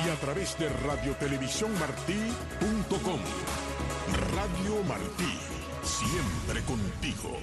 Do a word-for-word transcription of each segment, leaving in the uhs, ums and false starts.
y a través de radio televisión martí punto com. Radio Martí, siempre contigo.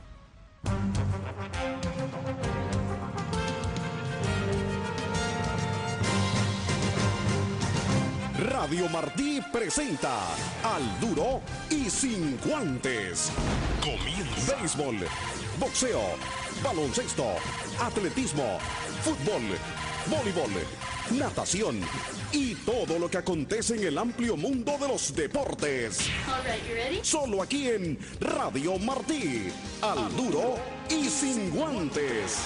Radio Martí presenta Al Duro y Sin Guantes. Comienza. Béisbol, boxeo, baloncesto, atletismo, fútbol, voleibol, natación y todo lo que acontece en el amplio mundo de los deportes. All right, you ready? Solo aquí en Radio Martí. Al Duro y Sin Guantes.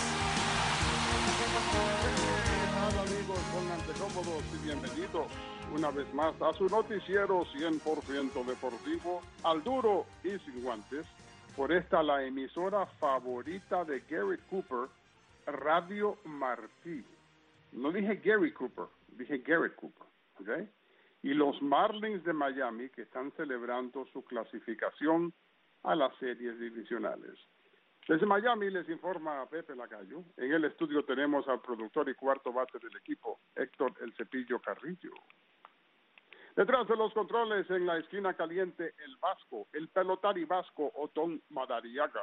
Hola amigos, pónganse cómodos y bienvenidos una vez más a su noticiero cien por ciento deportivo, Al Duro y Sin Guantes, por esta la emisora favorita de Gary Cooper, Radio Martí. No dije Gary Cooper, dije Garrett Cooper, ¿ok? Y los Marlins de Miami que están celebrando su clasificación a las series divisionales. Desde Miami les informa Pepe Lacayo. En el estudio tenemos al productor y cuarto bate del equipo, Héctor El Cepillo Carrillo. Detrás de los controles, en la esquina caliente, el vasco, el pelotari vasco, Otón Madariaga.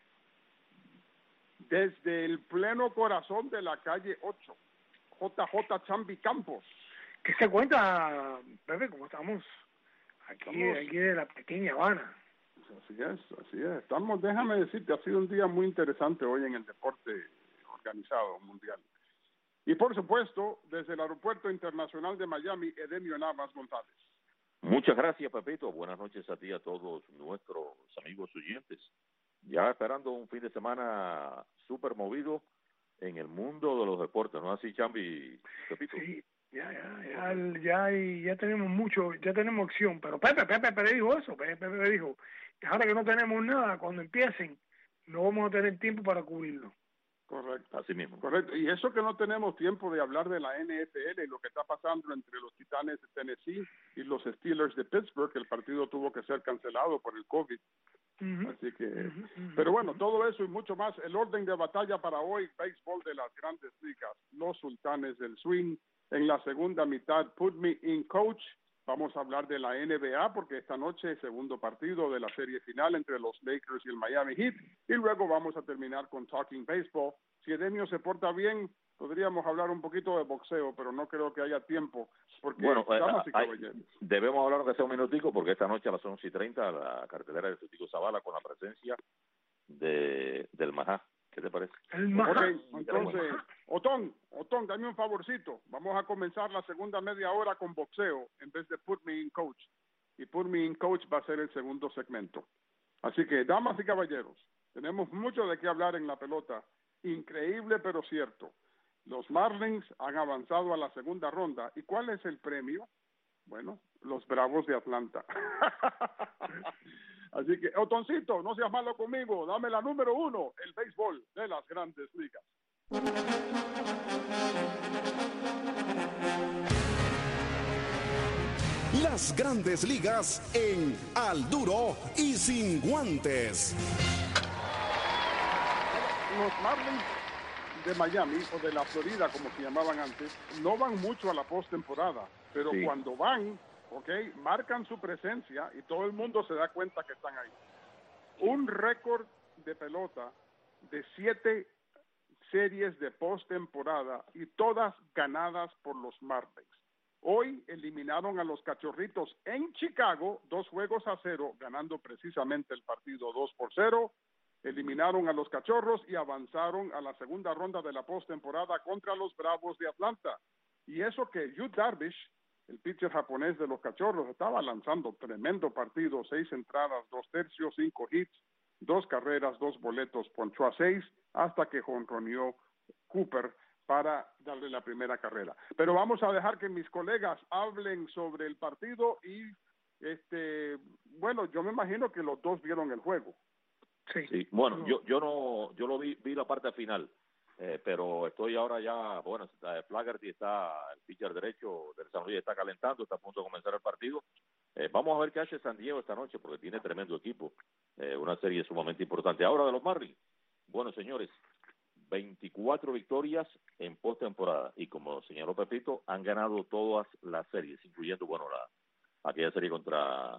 Desde el pleno corazón de la calle ocho, J J Chambi Campos. ¿Qué se cuenta, Pepe? ¿Cómo estamos? Aquí, Estamos... aquí de la pequeña Habana. Así es, así es. Estamos, déjame decirte, ha sido un día muy interesante hoy en el deporte organizado mundial. Y por supuesto, desde el Aeropuerto Internacional de Miami, Edemio Navas González. Muchas gracias, Pepito. Buenas noches a ti y a todos nuestros amigos oyentes. Ya esperando un fin de semana súper movido en el mundo de los deportes, ¿no así, Chambi, Pepito? Sí, ya, ya, ya, ya, ya tenemos mucho, ya tenemos acción, pero Pepe, Pepe, Pepe dijo eso, Pepe, Pepe dijo, ahora que no tenemos nada, cuando empiecen, no vamos a tener tiempo para cubrirlo. Correcto. Así mismo. Correcto. Y eso que no tenemos tiempo de hablar de la N F L y lo que está pasando entre los Titanes de Tennessee y los Steelers de Pittsburgh, que el partido tuvo que ser cancelado por el COVID. Uh-huh. Así que, uh-huh, uh-huh. Pero bueno, todo eso y mucho más. El orden de batalla para hoy, béisbol de las Grandes Ligas, los Sultanes del Swing. En la segunda mitad, Put Me in Coach. Vamos a hablar de la N B A porque esta noche segundo partido de la serie final entre los Lakers y el Miami Heat, y luego vamos a terminar con Talking Baseball. Si Edemio se porta bien, podríamos hablar un poquito de boxeo, pero no creo que haya tiempo porque bueno, damas eh, y caballeros. Debemos hablar que sea un minutico porque esta noche a las once y treinta la cartelera de Federico Zavala con la presencia de del Majá. ¿Qué te parece? El Majá. Okay, entonces, Otón, Otón, dame un favorcito. Vamos a comenzar la segunda media hora con boxeo en vez de Put Me in Coach. Y Put Me in Coach va a ser el segundo segmento. Así que, damas y caballeros, tenemos mucho de qué hablar en la pelota. Increíble, pero cierto. Los Marlins han avanzado a la segunda ronda. ¿Y cuál es el premio? Bueno, los Bravos de Atlanta. Así que, Otoncito, no seas malo conmigo, dame la número uno, el béisbol de las Grandes Ligas. Las Grandes Ligas en Al Duro y Sin Guantes. Los Marlins de Miami, o de la Florida, como se llamaban antes, no van mucho a la postemporada, pero sí. Cuando van, ok, marcan su presencia y todo el mundo se da cuenta que están ahí. Un récord de pelota de siete series de postemporada y todas ganadas por los Marlins. Hoy eliminaron a los Cachorritos en Chicago, dos juegos a cero, ganando precisamente el partido dos por cero. Eliminaron a los Cachorros y avanzaron a la segunda ronda de la postemporada contra los Bravos de Atlanta. Y eso que Yu Darvish, el pitcher japonés de los Cachorros, estaba lanzando tremendo partido, seis entradas, dos tercios, cinco hits, dos carreras, dos boletos, ponchó a seis, hasta que jonroneó Cooper para darle la primera carrera. Pero vamos a dejar que mis colegas hablen sobre el partido y, este, bueno, yo me imagino que los dos vieron el juego. Sí, sí. Bueno, no. yo yo no, yo lo vi, vi la parte final, eh, pero estoy ahora ya, bueno, Flaherty está, el pitcher derecho del San Luis está calentando, está a punto de comenzar el partido. Eh, vamos a ver qué hace San Diego esta noche, porque tiene tremendo equipo, eh, una serie sumamente importante. Ahora de los Marlins, bueno, señores, veinticuatro victorias en postemporada y como señaló Pepito, han ganado todas las series, incluyendo, bueno, la aquella serie contra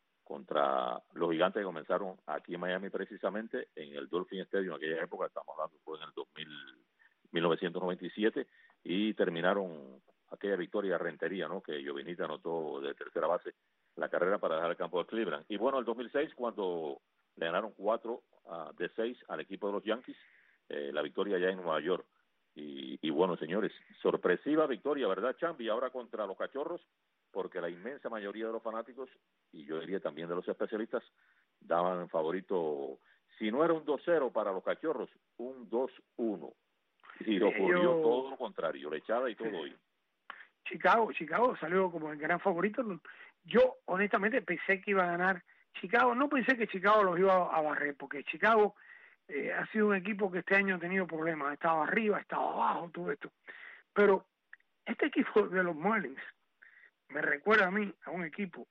contra los Gigantes que comenzaron aquí en Miami precisamente en el Dolphin Stadium, en aquella época, estamos hablando, fue en el dos mil, mil novecientos noventa y siete, y terminaron aquella victoria Rentería, ¿no? Que Giovinazzi anotó de tercera base la carrera para dejar el campo de Cleveland. Y bueno, el dos mil seis, cuando le ganaron cuatro uh, de seis al equipo de los Yankees, eh, la victoria ya en Nueva York. Y, y bueno, señores, sorpresiva victoria, ¿verdad, Chambi? Ahora contra los Cachorros, porque la inmensa mayoría de los fanáticos, y yo diría también de los especialistas, daban favorito, si no era un dos cero para los Cachorros, un dos uno. Y lo ocurrió yo, todo lo contrario, lechada y todo hoy. Chicago, Chicago salió como el gran favorito. Yo honestamente pensé que iba a ganar Chicago, no pensé que Chicago los iba a barrer, porque Chicago eh, ha sido un equipo que este año ha tenido problemas, ha estado arriba, ha estado abajo, todo esto. Pero este equipo de los Marlins me recuerda a mí, a un equipo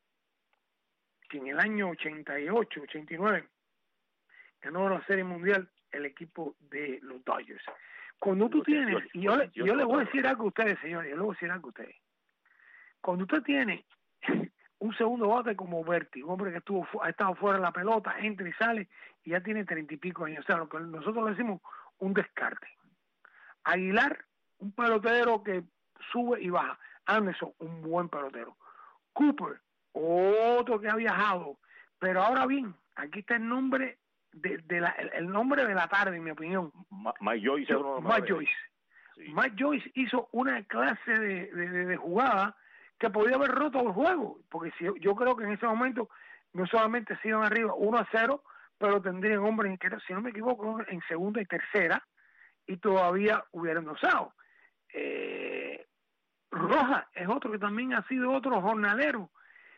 que en el año ochenta y ocho, ochenta y nueve ganó la Serie Mundial, el equipo de los Dodgers. Cuando tú tienes, y yo, le, yo le voy a decir algo a ustedes, señores, yo le voy a decir algo a ustedes. Cuando usted tiene un segundo bate como Berti, un hombre que estuvo ha estado fuera de la pelota, entra y sale, y ya tiene treinta y pico años, o sea, lo que nosotros le decimos un descarte. Aguilar, un pelotero que sube y baja. Anderson, un buen pelotero. Cooper, otro que ha viajado. Pero ahora bien, aquí está el nombre de, de la, el, el nombre de la tarde, en mi opinión. Ma, Mike Joyce. Yo, Mike Joyce. Sí. Mike Joyce hizo una clase de, de, de jugada que podía haber roto el juego, porque si, yo creo que en ese momento no solamente se iban arriba uno a cero, pero tendrían hombres, en, si no me equivoco, en segunda y tercera, y todavía hubieran usado. Eh, Rojas es otro que también ha sido otro jornalero.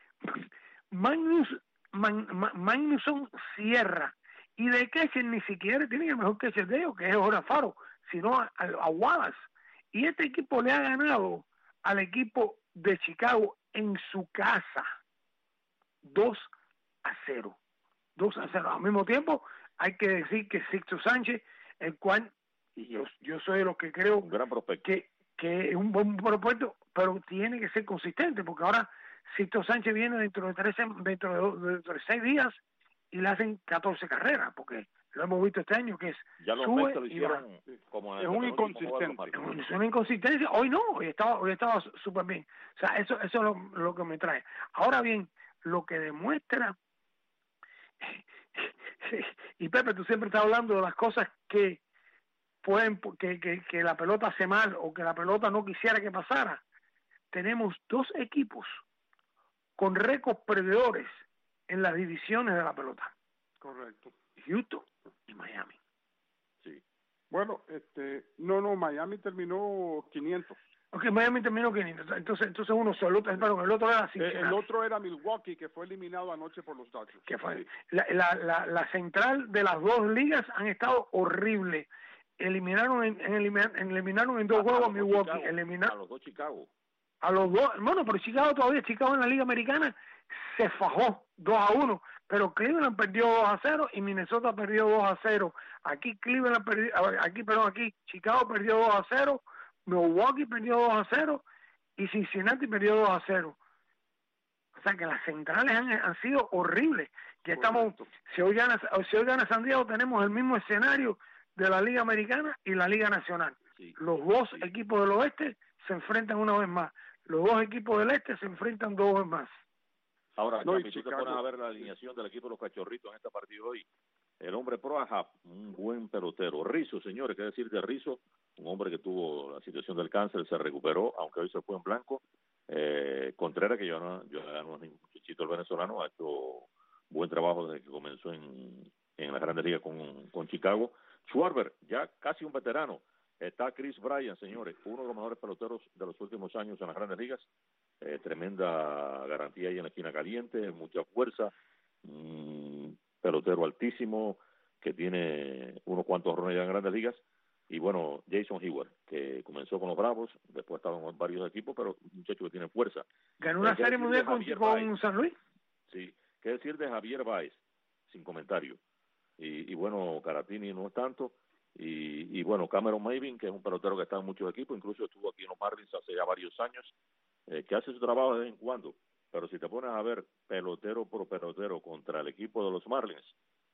Magnus, Man, Man, Magnusson Sierra, y de catcher ni siquiera tiene el mejor catcher de ellos, que es Jorge Faro, sino a, a, a Wallace. Y este equipo le ha ganado al equipo de Chicago en su casa dos a cero. dos a cero. Al mismo tiempo, hay que decir que Sixto Sánchez, el cual y yo, yo soy de los que creo un gran prospecto. que, que es un buen prospecto, pero tiene que ser consistente, porque ahora Sixto Sánchez viene dentro de trece, dentro de, dentro de seis días y le hacen catorce carreras, porque lo hemos visto este año, que es ya los sube lo hicieron como es un inconsistente. Es una inconsistencia. Hoy no, hoy estaba hoy estaba súper bien. O sea, eso, eso es lo, lo que me trae. Ahora bien, lo que demuestra, y Pepe, tú siempre estás hablando de las cosas que pueden que, que, que la pelota hace mal o que la pelota no quisiera que pasara. Tenemos dos equipos con récords perdedores en las divisiones de la pelota. Correcto. Houston y Miami. Sí. Bueno, este, no, no, Miami terminó quinientos. Ok, Miami terminó quinientos. Entonces, entonces uno solo, perdón, el otro era Cincinnati. El otro era Milwaukee, que fue eliminado anoche por los Dodgers. Que fue, sí. la, la, la, la central de las dos ligas han estado horribles. Eliminaron en, en, eliminar, en eliminaron en dos a, juegos a Milwaukee. Chicago, Eliminar, a los dos Chicago. A los dos, bueno, pero Chicago todavía, Chicago en la Liga Americana se fajó dos a uno, pero Cleveland perdió dos a cero y Minnesota perdió dos a cero. Aquí Cleveland perdió, aquí, perdón, aquí Chicago perdió dos a cero, Milwaukee perdió dos a cero y Cincinnati perdió dos a cero. O sea que las centrales han, han sido horribles. Ya estamos, si hoy gana, si hoy gana San Diego, tenemos el mismo escenario de la Liga Americana y la Liga Nacional. Sí. Los dos sí. equipos del oeste se enfrentan una vez más. Los dos equipos del este se enfrentan dos veces más. Ahora, no, si tú te pones a ver la alineación del equipo de los Cachorritos en este partido hoy, el hombre Proahab, un buen pelotero. Rizzo, señores, qué decir de Rizzo, un hombre que tuvo la situación del cáncer, se recuperó, aunque hoy se fue en blanco. Eh, Contreras, que yo no, yo no es un muchachito el venezolano, ha hecho buen trabajo desde que comenzó en, en la Grandes Ligas con, con Chicago. Schwarber, ya casi un veterano. Está Chris Bryant, señores, uno de los mejores peloteros de los últimos años en las Grandes Ligas. Eh, tremenda garantía ahí en la esquina caliente, mucha fuerza, mmm, pelotero altísimo, que tiene unos cuantos rones ya en Grandes Ligas. Y bueno, Jason Hayward, que comenzó con los Bravos, después estaba en varios equipos, pero un muchacho que tiene fuerza. ¿Ganó una serie mundial con, con San Luis? Sí, qué decir de Javier Baez, sin comentario. Y, y bueno, Caratini no es tanto. y, y bueno, Cameron Maybin, que es un pelotero que está en muchos equipos, incluso estuvo aquí en los Marlins hace ya varios años, eh, que hace su trabajo de vez en cuando, pero si te pones a ver pelotero por pelotero contra el equipo de los Marlins,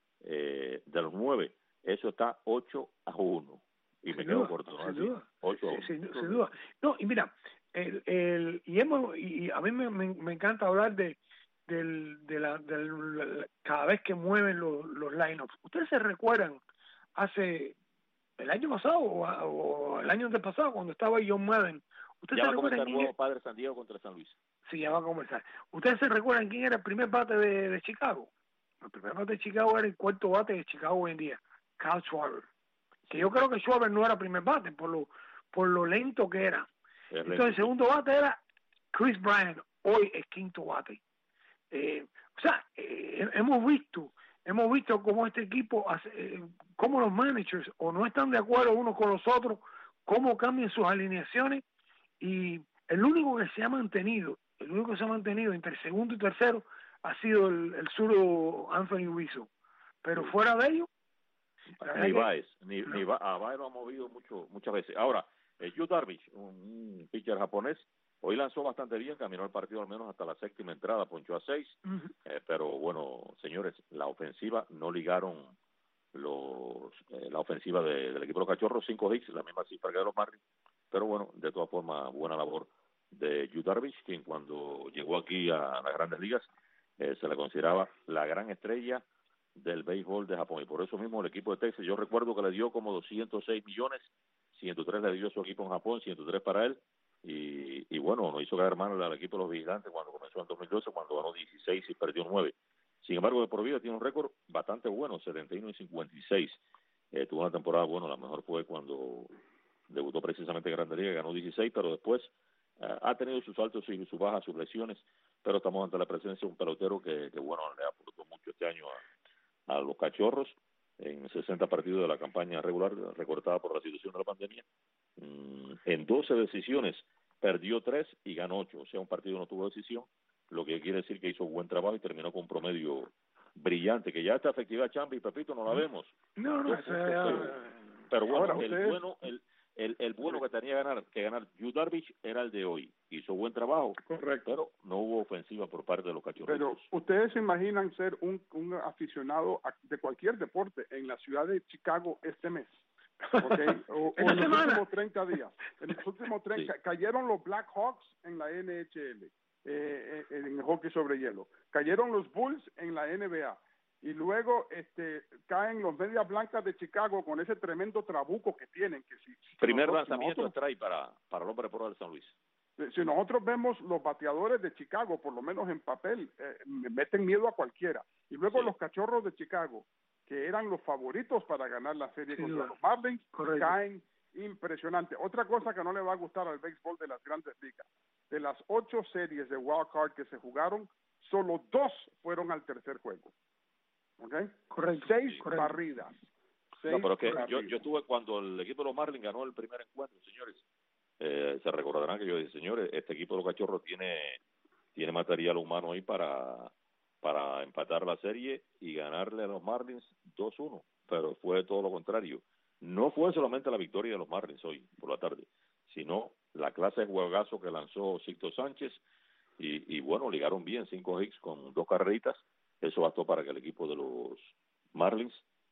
eh, de los nueve, eso está ocho a uno. Y sin me quedo corto, ¿no? Sin duda, ocho sin, sin, sin duda. No, y mira, el, el, y, hemos, y a mí me, me, me encanta hablar de del, de la, del, cada vez que mueven los, los line-ups. ¿Ustedes se recuerdan hace el año pasado o, o el año antepasado cuando estaba John Madden? ¿Ustedes ya se va a comenzar recuerdan el juego Padre San Diego contra San Luis? Sí, ya va a comenzar. ¿Ustedes se recuerdan quién era el primer bate de, de Chicago? El primer bate de Chicago era el cuarto bate de Chicago hoy en día, Kyle Schwarber. Que yo creo que Schwarber no era primer bate por lo por lo lento que era. Es Entonces lento. El segundo bate era Chris Bryant, hoy es quinto bate. Eh, o sea, eh, hemos visto hemos visto cómo este equipo hace, eh, cómo los managers o no están de acuerdo unos con los otros, cómo cambian sus alineaciones, y el único que se ha mantenido el único que se ha mantenido entre segundo y tercero ha sido el, el zurdo Anthony Rizzo, pero sí. Fuera de ello ni Baez, ni, no. ni ba a Baez lo ha movido mucho, muchas veces. Ahora, eh, Yu Darvish, un, un pitcher japonés, hoy lanzó bastante bien, caminó el partido al menos hasta la séptima entrada, ponchó a seis, uh-huh. eh, pero bueno, señores, la ofensiva no ligaron los eh, la ofensiva de, del equipo de los Cachorros, cinco hits, la misma cifra que de los Marlins, pero bueno, de todas formas, buena labor de Yu Darvish, quien cuando llegó aquí a las Grandes Ligas eh, se le consideraba la gran estrella del béisbol de Japón, y por eso mismo el equipo de Texas, yo recuerdo que le dio como doscientos seis millones, ciento tres le dio su equipo en Japón, ciento tres para él, y, y bueno, nos hizo caer mal al equipo de los Vigilantes cuando comenzó en dos mil doce, cuando ganó dieciséis y perdió nueve. Sin embargo, de por vida tiene un récord bastante bueno, setenta y uno y cincuenta y seis. Eh, tuvo una temporada, bueno, la mejor fue cuando debutó precisamente en Grandes Ligas, ganó dieciséis, pero después eh, ha tenido sus altos y sus bajas, sus lesiones, pero estamos ante la presencia de un pelotero que, que bueno, le aportó mucho este año a, a los Cachorros en sesenta partidos de la campaña regular, recortada por la situación de la pandemia. Mm, en doce decisiones perdió tres y ganó ocho, o sea, un partido no tuvo decisión, lo que quiere decir que hizo un buen trabajo y terminó con un promedio brillante, que ya esta efectividad, Chambi y Pepito, no la vemos. No, no, Dos puntos, pero, pero bueno, ahora, el ustedes... bueno, el, el, el bueno que tenía que ganar, que ganar Yu Darvish era el de hoy. Hizo buen trabajo, correcto, pero no hubo ofensiva por parte de los Cachorros. Pero ustedes se imaginan ser un, un aficionado de cualquier deporte en la ciudad de Chicago este mes, ¿okay? o, o en los semana? últimos treinta días. En los últimos treinta sí. Cayeron los Black Hawks en la N H L, eh, en el hockey sobre hielo. Cayeron los Bulls en la N B A. Y luego este caen los Medias Blancas de Chicago con ese tremendo trabuco que tienen. Que si, si Primer nosotros, lanzamiento nosotros, trae para, para el hombre pro del San Luis. Si nosotros vemos los bateadores de Chicago, por lo menos en papel, eh, meten miedo a cualquiera. Y luego sí. los Cachorros de Chicago, que eran los favoritos para ganar la serie sí, contra los Marlins, correcto. Caen impresionante. Otra cosa que no le va a gustar al béisbol de las Grandes Ligas, de las ocho series de wild card que se jugaron, solo dos fueron al tercer juego. ¿Okay? Correcto. Seis correcto. barridas. Seis no, pero que barridas. yo, yo estuve cuando el equipo de los Marlins ganó el primer encuentro, señores. Eh, se recordarán que yo dije, señores, este equipo de los Cachorros tiene tiene material humano ahí para para empatar la serie y ganarle a los Marlins dos uno, pero fue todo lo contrario. No fue solamente la victoria de los Marlins hoy por la tarde, sino la clase de juegazo que lanzó Sixto Sánchez y, y bueno, ligaron bien cinco hits con dos carreritas. Eso bastó para que el equipo de los Marlins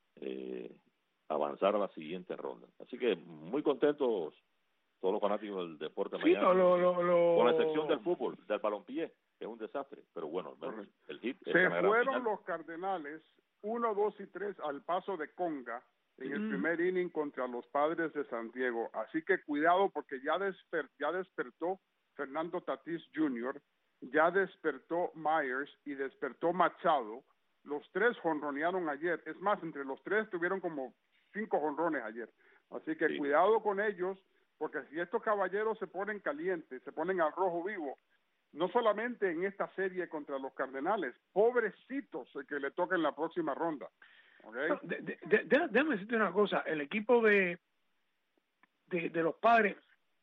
eh, avanzara a la siguiente ronda. Así que muy contentos todos los fanáticos del deporte sí, Miami, lo, lo, lo... con la excepción del fútbol, del balompié, que es un desastre, pero bueno, el, el hit se fueron los Cardenales uno, dos y tres al paso de conga en el mm. primer inning contra los Padres de San Diego, así que cuidado porque ya, desper, ya despertó Fernando Tatis junior, ya despertó Myers y despertó Machado. Los tres jonronearon ayer, es más, entre los tres tuvieron como cinco jonrones ayer, así que sí. Cuidado con ellos, porque si estos caballeros se ponen calientes, se ponen al rojo vivo, no solamente en esta serie contra los Cardenales, pobrecitos el que le toca en la próxima ronda. ¿Okay? No, de, de, de, de, déjame decirte una cosa, el equipo de, de, de los Padres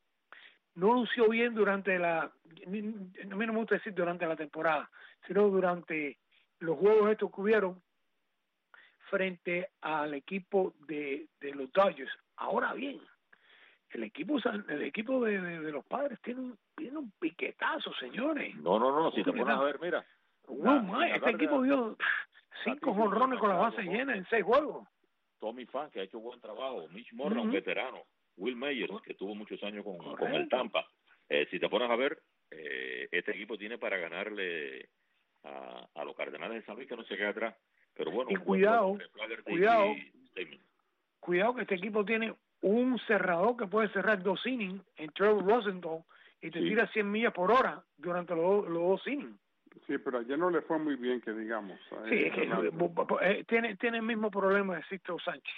no lució bien durante la, a mí no me gusta decir durante la temporada, sino durante los juegos estos que hubieron frente al equipo de, de los Dodgers. Ahora bien, el equipo el equipo de, de, de los Padres tiene un, tiene un piquetazo, señores. No, no, no, si te pones a ver, mira. No, la, este equipo dio cinco jonrones con la base llena en seis juegos. Tommy Pham, que ha hecho buen trabajo, Mitch Moreland, uh-huh. un veterano, Will Myers, que tuvo muchos años con, con el Tampa. Eh, si te pones a ver, eh, este equipo tiene para ganarle a, a los Cardenales de San Luis, que no se queda atrás. Pero bueno, y cuidado, cuidado, y cuidado que este equipo tiene un cerrador que puede cerrar dos innings en Trevor Rosenthal y te sí. tira cien millas por hora durante los, los dos innings. Sí, pero ayer no le fue muy bien, que digamos. Sí, es que, eh, tiene, tiene el mismo problema de Sixto Sánchez.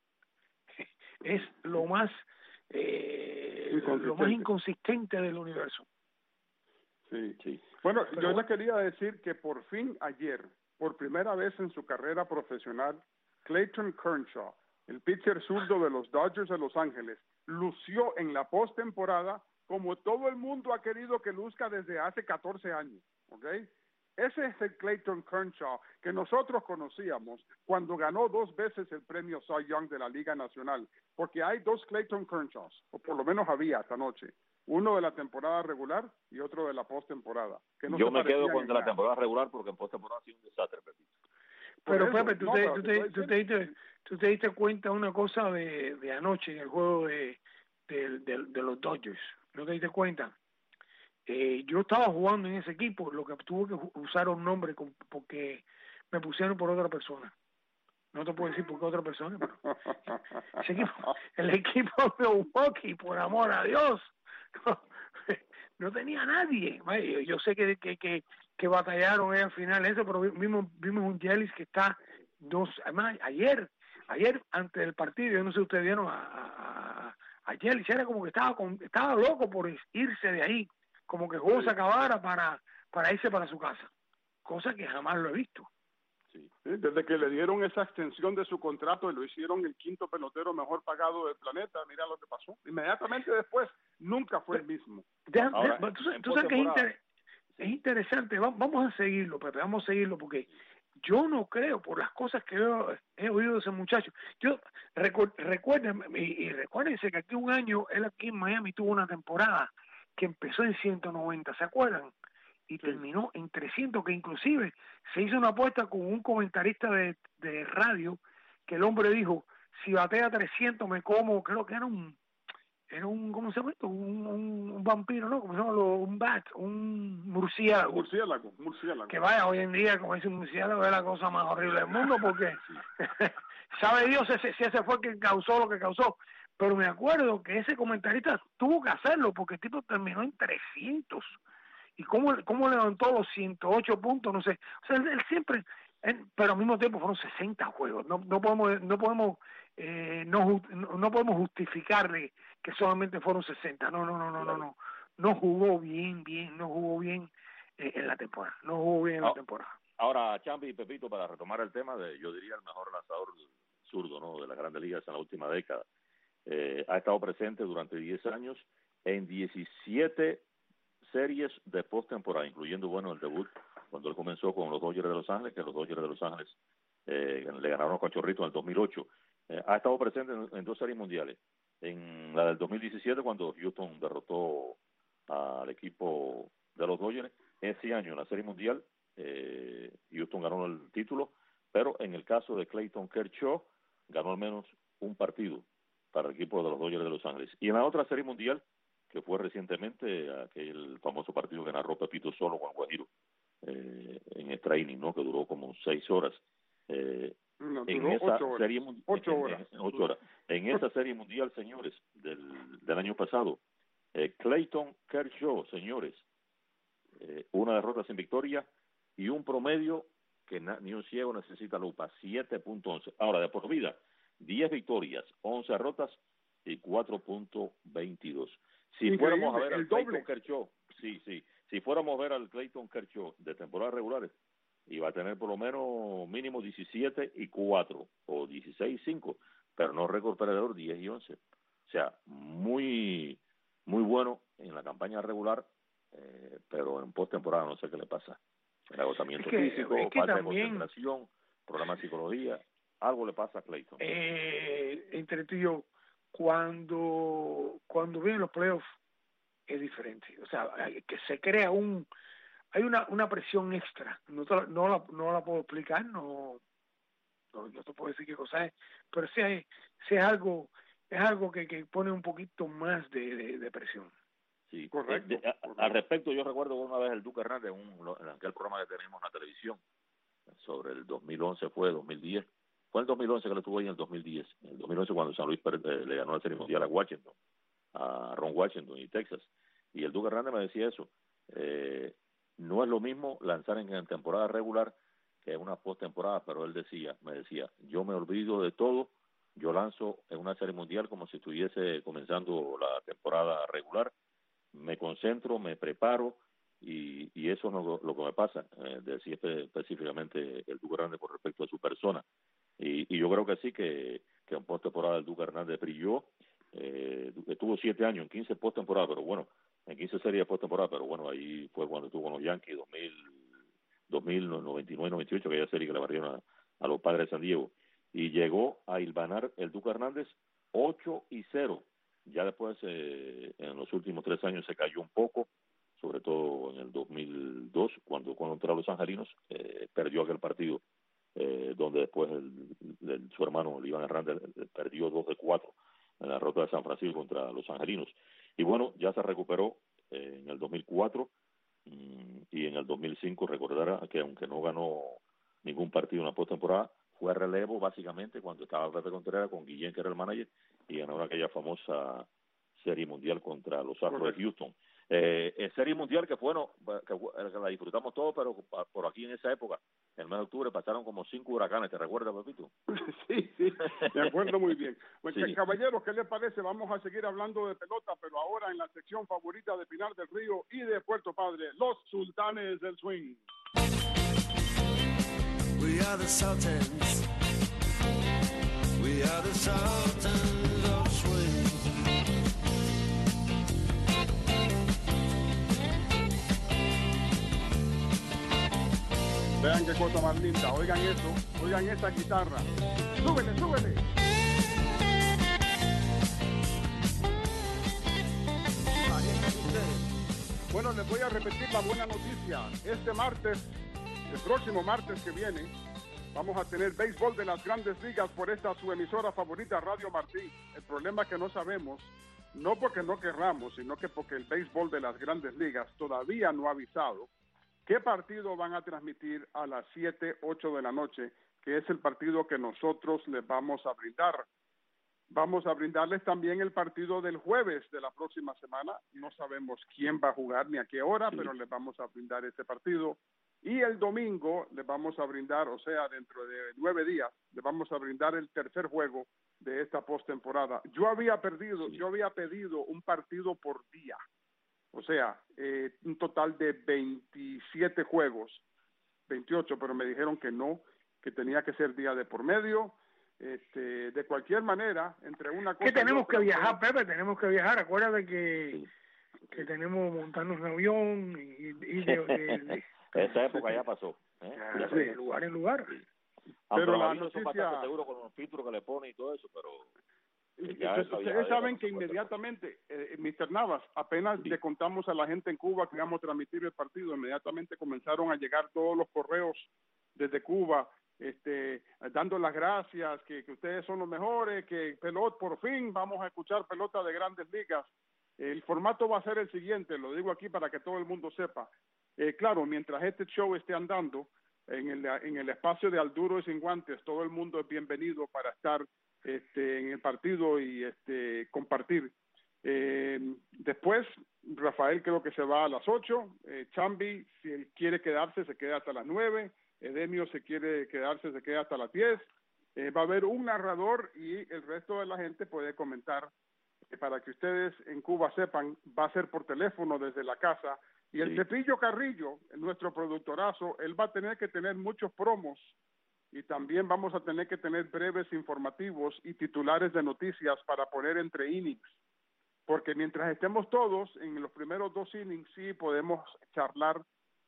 Es lo más eh, lo más inconsistente del universo. Sí, sí. Bueno, pero, yo le quería decir que por fin ayer, por primera vez en su carrera profesional, Clayton Kershaw, el pitcher zurdo de los Dodgers de Los Ángeles, lució en la postemporada como todo el mundo ha querido que luzca desde hace catorce años, ¿ok? Ese es el Clayton Kershaw que nosotros conocíamos cuando ganó dos veces el premio Cy Young de la Liga Nacional, porque hay dos Clayton Kershaws, o por lo menos había esta noche, uno de la temporada regular y otro de la postemporada. Que no Yo me quedo con de la temporada regular porque en postemporada ha sido un desastre, Pepito. Pero eso, Pepe, tú, no, te, tú, te, tú, te diste, tú te diste cuenta una cosa de, de anoche en el juego de, de, de, de los Dodgers, ¿no te diste cuenta? Eh, yo estaba jugando en ese equipo, lo que tuve que usar un nombre con, porque me pusieron por otra persona. No te puedo decir por qué otra persona, pero ese equipo, el equipo de Milwaukee, por amor a Dios, no, no tenía nadie. Yo sé que, que, que, que batallaron al final eso, pero vimos, vimos un Yelich que está dos, además ayer, ayer antes del partido, yo no sé si ustedes vieron a, a, a Yelich, era como que estaba con, estaba loco por irse de ahí, como que el juego se acabara para, para irse para su casa, cosa que jamás lo he visto. Sí. Desde que le dieron esa extensión de su contrato y lo hicieron el quinto pelotero mejor pagado del planeta, mira lo que pasó. Inmediatamente después, nunca fue el mismo. De, Ahora, de, tú, tú sabes que es, inter, es interesante, vamos a seguirlo, Pepe, vamos a seguirlo, porque yo no creo, por las cosas que he, he oído de ese muchacho, yo recu recuerden, y, y recuérdense que aquí un año, él aquí en Miami tuvo una temporada que empezó en ciento noventa, ¿se acuerdan? Y sí. terminó en trescientos, que inclusive se hizo una apuesta con un comentarista de, de radio, que el hombre dijo, si batea trescientos me como, creo que era un, era un, ¿cómo se llama esto? Un, un, un vampiro, ¿no? ¿Cómo se llama? Un bat, un murciélago. Murciélago, murciélago. Que vaya, hoy en día, como dice un murciélago, es la cosa más horrible del mundo, porque sabe Dios si, si ese fue quien causó lo que causó. Pero me acuerdo que ese comentarista tuvo que hacerlo, porque el tipo terminó en trescientos. Y cómo, cómo levantó los ciento ocho puntos, no sé. O sea, él, él siempre, él, pero al mismo tiempo fueron sesenta juegos. No, no podemos, no podemos, eh, no, no podemos justificarle que solamente fueron sesenta. No, no, no, no, no, no. No jugó bien, bien, no jugó bien eh, en la temporada. No jugó bien en la temporada. Ahora, Chambi y Pepito, para retomar el tema de, yo diría, el mejor lanzador zurdo, ¿no?, de las Grandes Ligas en la última década. Eh, ha estado presente durante diez años en diecisiete series de postemporada, incluyendo, bueno, el debut cuando él comenzó con los Dodgers de Los Ángeles, que los Dodgers de Los Ángeles eh, le ganaron a los Cachorritos en el dos mil ocho. Eh, ha estado presente en, en dos series mundiales. En la del dos mil diecisiete, cuando Houston derrotó al equipo de los Dodgers. Ese año, en la serie mundial, eh, Houston ganó el título, pero en el caso de Clayton Kershaw, ganó al menos un partido para el equipo de los Dodgers de Los Ángeles. Y en la otra serie mundial, que fue recientemente aquel famoso partido que narró Pepito solo con Guajiro, eh, en extra inning, ¿no?, que duró como seis horas. Eh, no, en duró esa ocho horas. serie ocho horas. En, en, ocho horas. En esa serie mundial, señores, del, del año pasado, eh, Clayton Kershaw, señores, eh, una derrota sin victoria y un promedio que na, ni un ciego necesita lupa, siete punto once. Ahora, de por vida, diez victorias, once derrotas y cuatro punto veintidós. Si Increíble, fuéramos a ver al Clayton doble. Kershaw, sí, sí, si fuéramos a ver al Clayton Kershaw de temporadas regulares, iba a tener por lo menos mínimo diecisiete y cuatro o dieciséis y cinco, pero no récord perdedor diez y once. O sea, muy muy bueno en la campaña regular, eh, pero en postemporada no sé qué le pasa. El agotamiento es que, físico, es que falta también... de concentración, problemas de psicología. algo le pasa a Clayton. Eh, entre tú y yo, cuando, cuando vienen los playoffs es diferente. O sea, hay, que se crea un... Hay una, una presión extra. No, te, no, la, no la puedo explicar, no, no, no te puedo decir qué cosa es, pero sí, hay, sí es algo es algo que, que pone un poquito más de, de, de presión. Sí, correcto. Eh, de, a, al respecto, yo recuerdo una vez el Duque Hernández, un, en aquel programa que tenemos en la televisión, sobre el dos mil once, fue dos mil diez. Fue el dos mil once que lo tuvo ahí en el dos mil diez. En el dos mil once cuando San Luis eh, le ganó la Serie Mundial a Washington, a Ron Washington y Texas. Y el Duque Hernández me decía eso. Eh, no es lo mismo lanzar en, en temporada regular que en una postemporada, pero él decía, me decía, yo me olvido de todo, yo lanzo en una Serie Mundial como si estuviese comenzando la temporada regular, me concentro, me preparo, y, y eso es lo, lo que me pasa, eh, decía específicamente el Duque Hernández con respecto a su persona. Y, y yo creo que sí, que, que en postemporada el Duque Hernández brilló, eh, estuvo siete años en quince postemporadas, pero bueno, en quince series de postemporada, pero bueno, ahí fue cuando estuvo con los Yankees, dos mil, dos mil, noventa y nueve, noventa y ocho, aquella serie que le barrieron a, a los Padres de San Diego, y llegó a hilvanar el Duque Hernández ocho y cero. Ya después, eh, en los últimos tres años se cayó un poco, sobre todo en el dos mil dos, cuando contra los Angelinos, eh, perdió aquel partido, eh, donde después el, el, su hermano, el Iván Hernández, perdió dos de cuatro en la derrota de San Francisco contra los Angelinos. Y bueno, ya se recuperó eh, en el dos mil cuatro mmm, y en el dos mil cinco recordará que aunque no ganó ningún partido en la postemporada, fue a relevo básicamente cuando estaba Pepe Contreras con Guillén, que era el manager, y ganó aquella famosa Serie Mundial contra los Astros de Houston. Eh, eh, Serie Mundial que fue, no, que, que la disfrutamos todos, pero por aquí en esa época, en el mes de octubre, pasaron como cinco huracanes, ¿te recuerdas, Pepito? Sí, sí, me acuerdo muy bien. Bueno, sí. Caballeros, ¿qué les parece? Vamos a seguir hablando de pelota, pero ahora en la sección favorita de Pinar del Río y de Puerto Padre, los Sultanes del Swing. We are the Sultans. We are the Sultans of Swing. Vean qué cosa más linda, oigan eso, oigan esa guitarra. ¡Súbele, súbele! Bueno, les voy a repetir la buena noticia. Este martes, el próximo martes que viene, vamos a tener béisbol de las Grandes Ligas por esta su emisora favorita, Radio Martí. El problema es que no sabemos, no porque no querramos, sino que porque el béisbol de las Grandes Ligas todavía no ha avisado qué partido van a transmitir a las siete, ocho de la noche, que es el partido que nosotros les vamos a brindar. Vamos a brindarles también el partido del jueves de la próxima semana. No sabemos quién va a jugar ni a qué hora, sí, pero les vamos a brindar ese partido. Y el domingo les vamos a brindar, o sea, dentro de nueve días, les vamos a brindar el tercer juego de esta postemporada. Yo había perdido, sí. yo había pedido un partido por día. O sea, eh, un total de veintisiete juegos, veintiocho, pero me dijeron que no, que tenía que ser día de por medio. Este, de cualquier manera, entre una cosa... Que tenemos que viajar, Pepe, tenemos que viajar. Acuérdate que, que tenemos que montarnos en avión y, y de, de, de, esa época ya pasó. ¿eh? Ya, ya de lugar en lugar. Sí. Pero la noticia... seguro con los filtros que le pone y todo eso, pero... Ustedes ustedes saben que inmediatamente, eh, mister Navas, apenas sí. le contamos a la gente en Cuba que íbamos a transmitir el partido, inmediatamente comenzaron a llegar todos los correos desde Cuba, este, dando las gracias, que, que ustedes son los mejores, que pelota, por fin vamos a escuchar pelota de Grandes Ligas. El formato va a ser el siguiente, lo digo aquí para que todo el mundo sepa. Eh, claro, mientras este show esté andando, en el, en el espacio de Al Duro y Sin Guantes, todo el mundo es bienvenido para estar Este, en el partido y este compartir. Eh, después, Rafael creo que se va a las ocho, eh, Chambi, si él quiere quedarse, se queda hasta las nueve, Edemio, si quiere quedarse, se queda hasta las diez. Eh, va a haber un narrador y el resto de la gente puede comentar. Eh, para que ustedes en Cuba sepan, va a ser por teléfono desde la casa. Y el sí. Cepillo Carrillo, nuestro productorazo, él va a tener que tener muchos promos. Y también vamos a tener que tener breves informativos y titulares de noticias para poner entre innings. Porque mientras estemos todos en los primeros dos innings, sí podemos charlar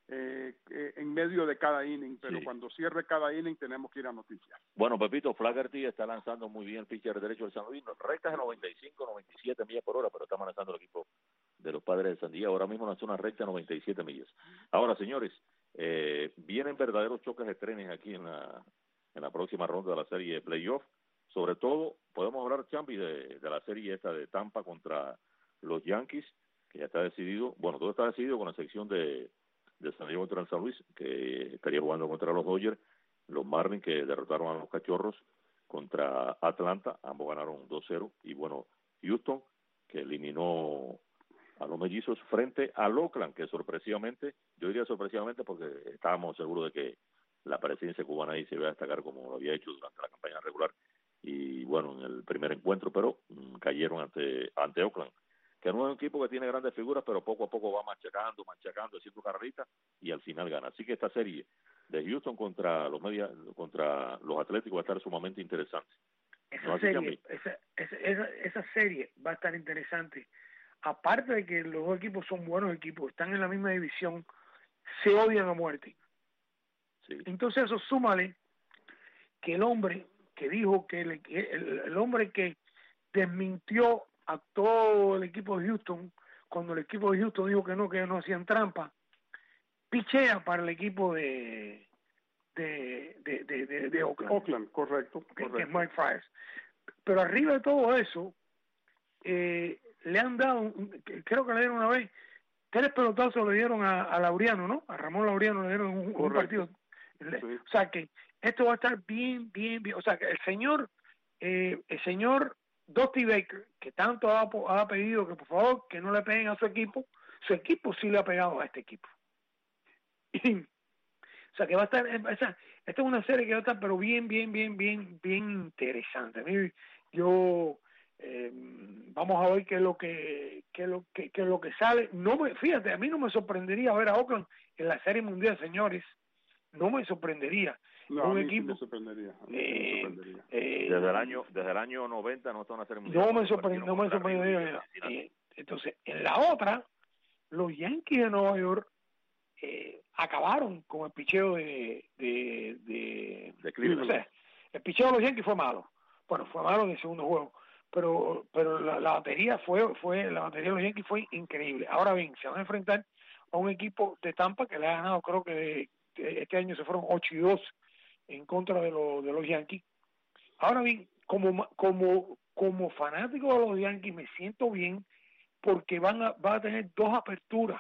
eh, eh, en medio de cada inning, pero sí. cuando cierre cada inning tenemos que ir a noticias. Bueno, Pepito, Flaherty está lanzando muy bien el pitcher derecho del San Luis, rectas de noventa y cinco, noventa y siete millas por hora, pero está manejando el equipo de los Padres de San Diego. Ahora mismo lanzó una recta de noventa y siete millas. Ahora, señores, eh, vienen verdaderos choques de trenes aquí en la, en la próxima ronda de la serie de playoff. Sobre todo, podemos hablar, Champi, de, de la serie esta de Tampa contra los Yankees, que ya está decidido. Bueno, todo está decidido con la sección de, de San Diego contra el San Luis, que estaría jugando contra los Dodgers, los Marlins, que derrotaron a los Cachorros, contra Atlanta, ambos ganaron dos cero, y bueno, Houston, que eliminó a los Mellizos frente al Oakland, que sorpresivamente, yo diría sorpresivamente porque estábamos seguros de que la presencia cubana ahí se iba a destacar como lo había hecho durante la campaña regular, y bueno, en el primer encuentro, pero mmm, cayeron ante ante Oakland, que no es un equipo que tiene grandes figuras, pero poco a poco va machacando, machacando, haciendo carreritas, y al final gana. Así que esta serie de Houston contra los media, contra los Atléticos va a estar sumamente interesante. Esa, ¿No? serie, esa, esa, esa, esa serie va a estar interesante. Aparte de que los dos equipos son buenos equipos, están en la misma división, se odian a muerte. Sí. Entonces eso súmale que el hombre que dijo que el, el, el hombre que desmintió a todo el equipo de Houston, cuando el equipo de Houston dijo que no, que no hacían trampa, pichea para el equipo de de de, de, de, de Oakland. Oakland, correcto, que, correcto. que es Mike Friars. Pero arriba de todo eso, eh, le han dado, un, creo que le dieron una vez, tres pelotazos le dieron a, a Laureano, ¿no? A Ramón Laureano le dieron un, un partido. Sí. O sea que esto va a estar bien, bien, bien. O sea que el señor, eh, el señor Dusty Baker, que tanto ha, ha pedido que por favor que no le peguen a su equipo, su equipo sí le ha pegado a este equipo. Y, o sea que va a estar, esa, esta es una serie que va a estar pero bien, bien, bien, bien, bien interesante. A mí, yo eh, vamos a ver qué es lo que, qué es lo que, qué es lo que sale. No me, fíjate, a mí no me sorprendería ver a Oakland en la Serie Mundial, señores. No me sorprendería. No, un a mí equipo, sí me sorprendería. A mí eh, sí me sorprendería. Eh, desde el año desde el año noventa no está una serie mundial. No me sorprendería. No me sorprendería. Eh, entonces, en la otra, los Yankees de Nueva York eh, acabaron con el picheo de de, de, de Cleveland. O sea, el picheo de los Yankees fue malo. Bueno, fue malo en el segundo juego. Pero pero la, la batería fue fue la batería de los Yankees fue increíble. Ahora bien, se van a enfrentar a un equipo de Tampa que le ha ganado, creo que de, de este año se fueron ocho y dos en contra de, lo, de los Yankees. Ahora bien, como como como fanático de los Yankees me siento bien porque van a va a tener dos aperturas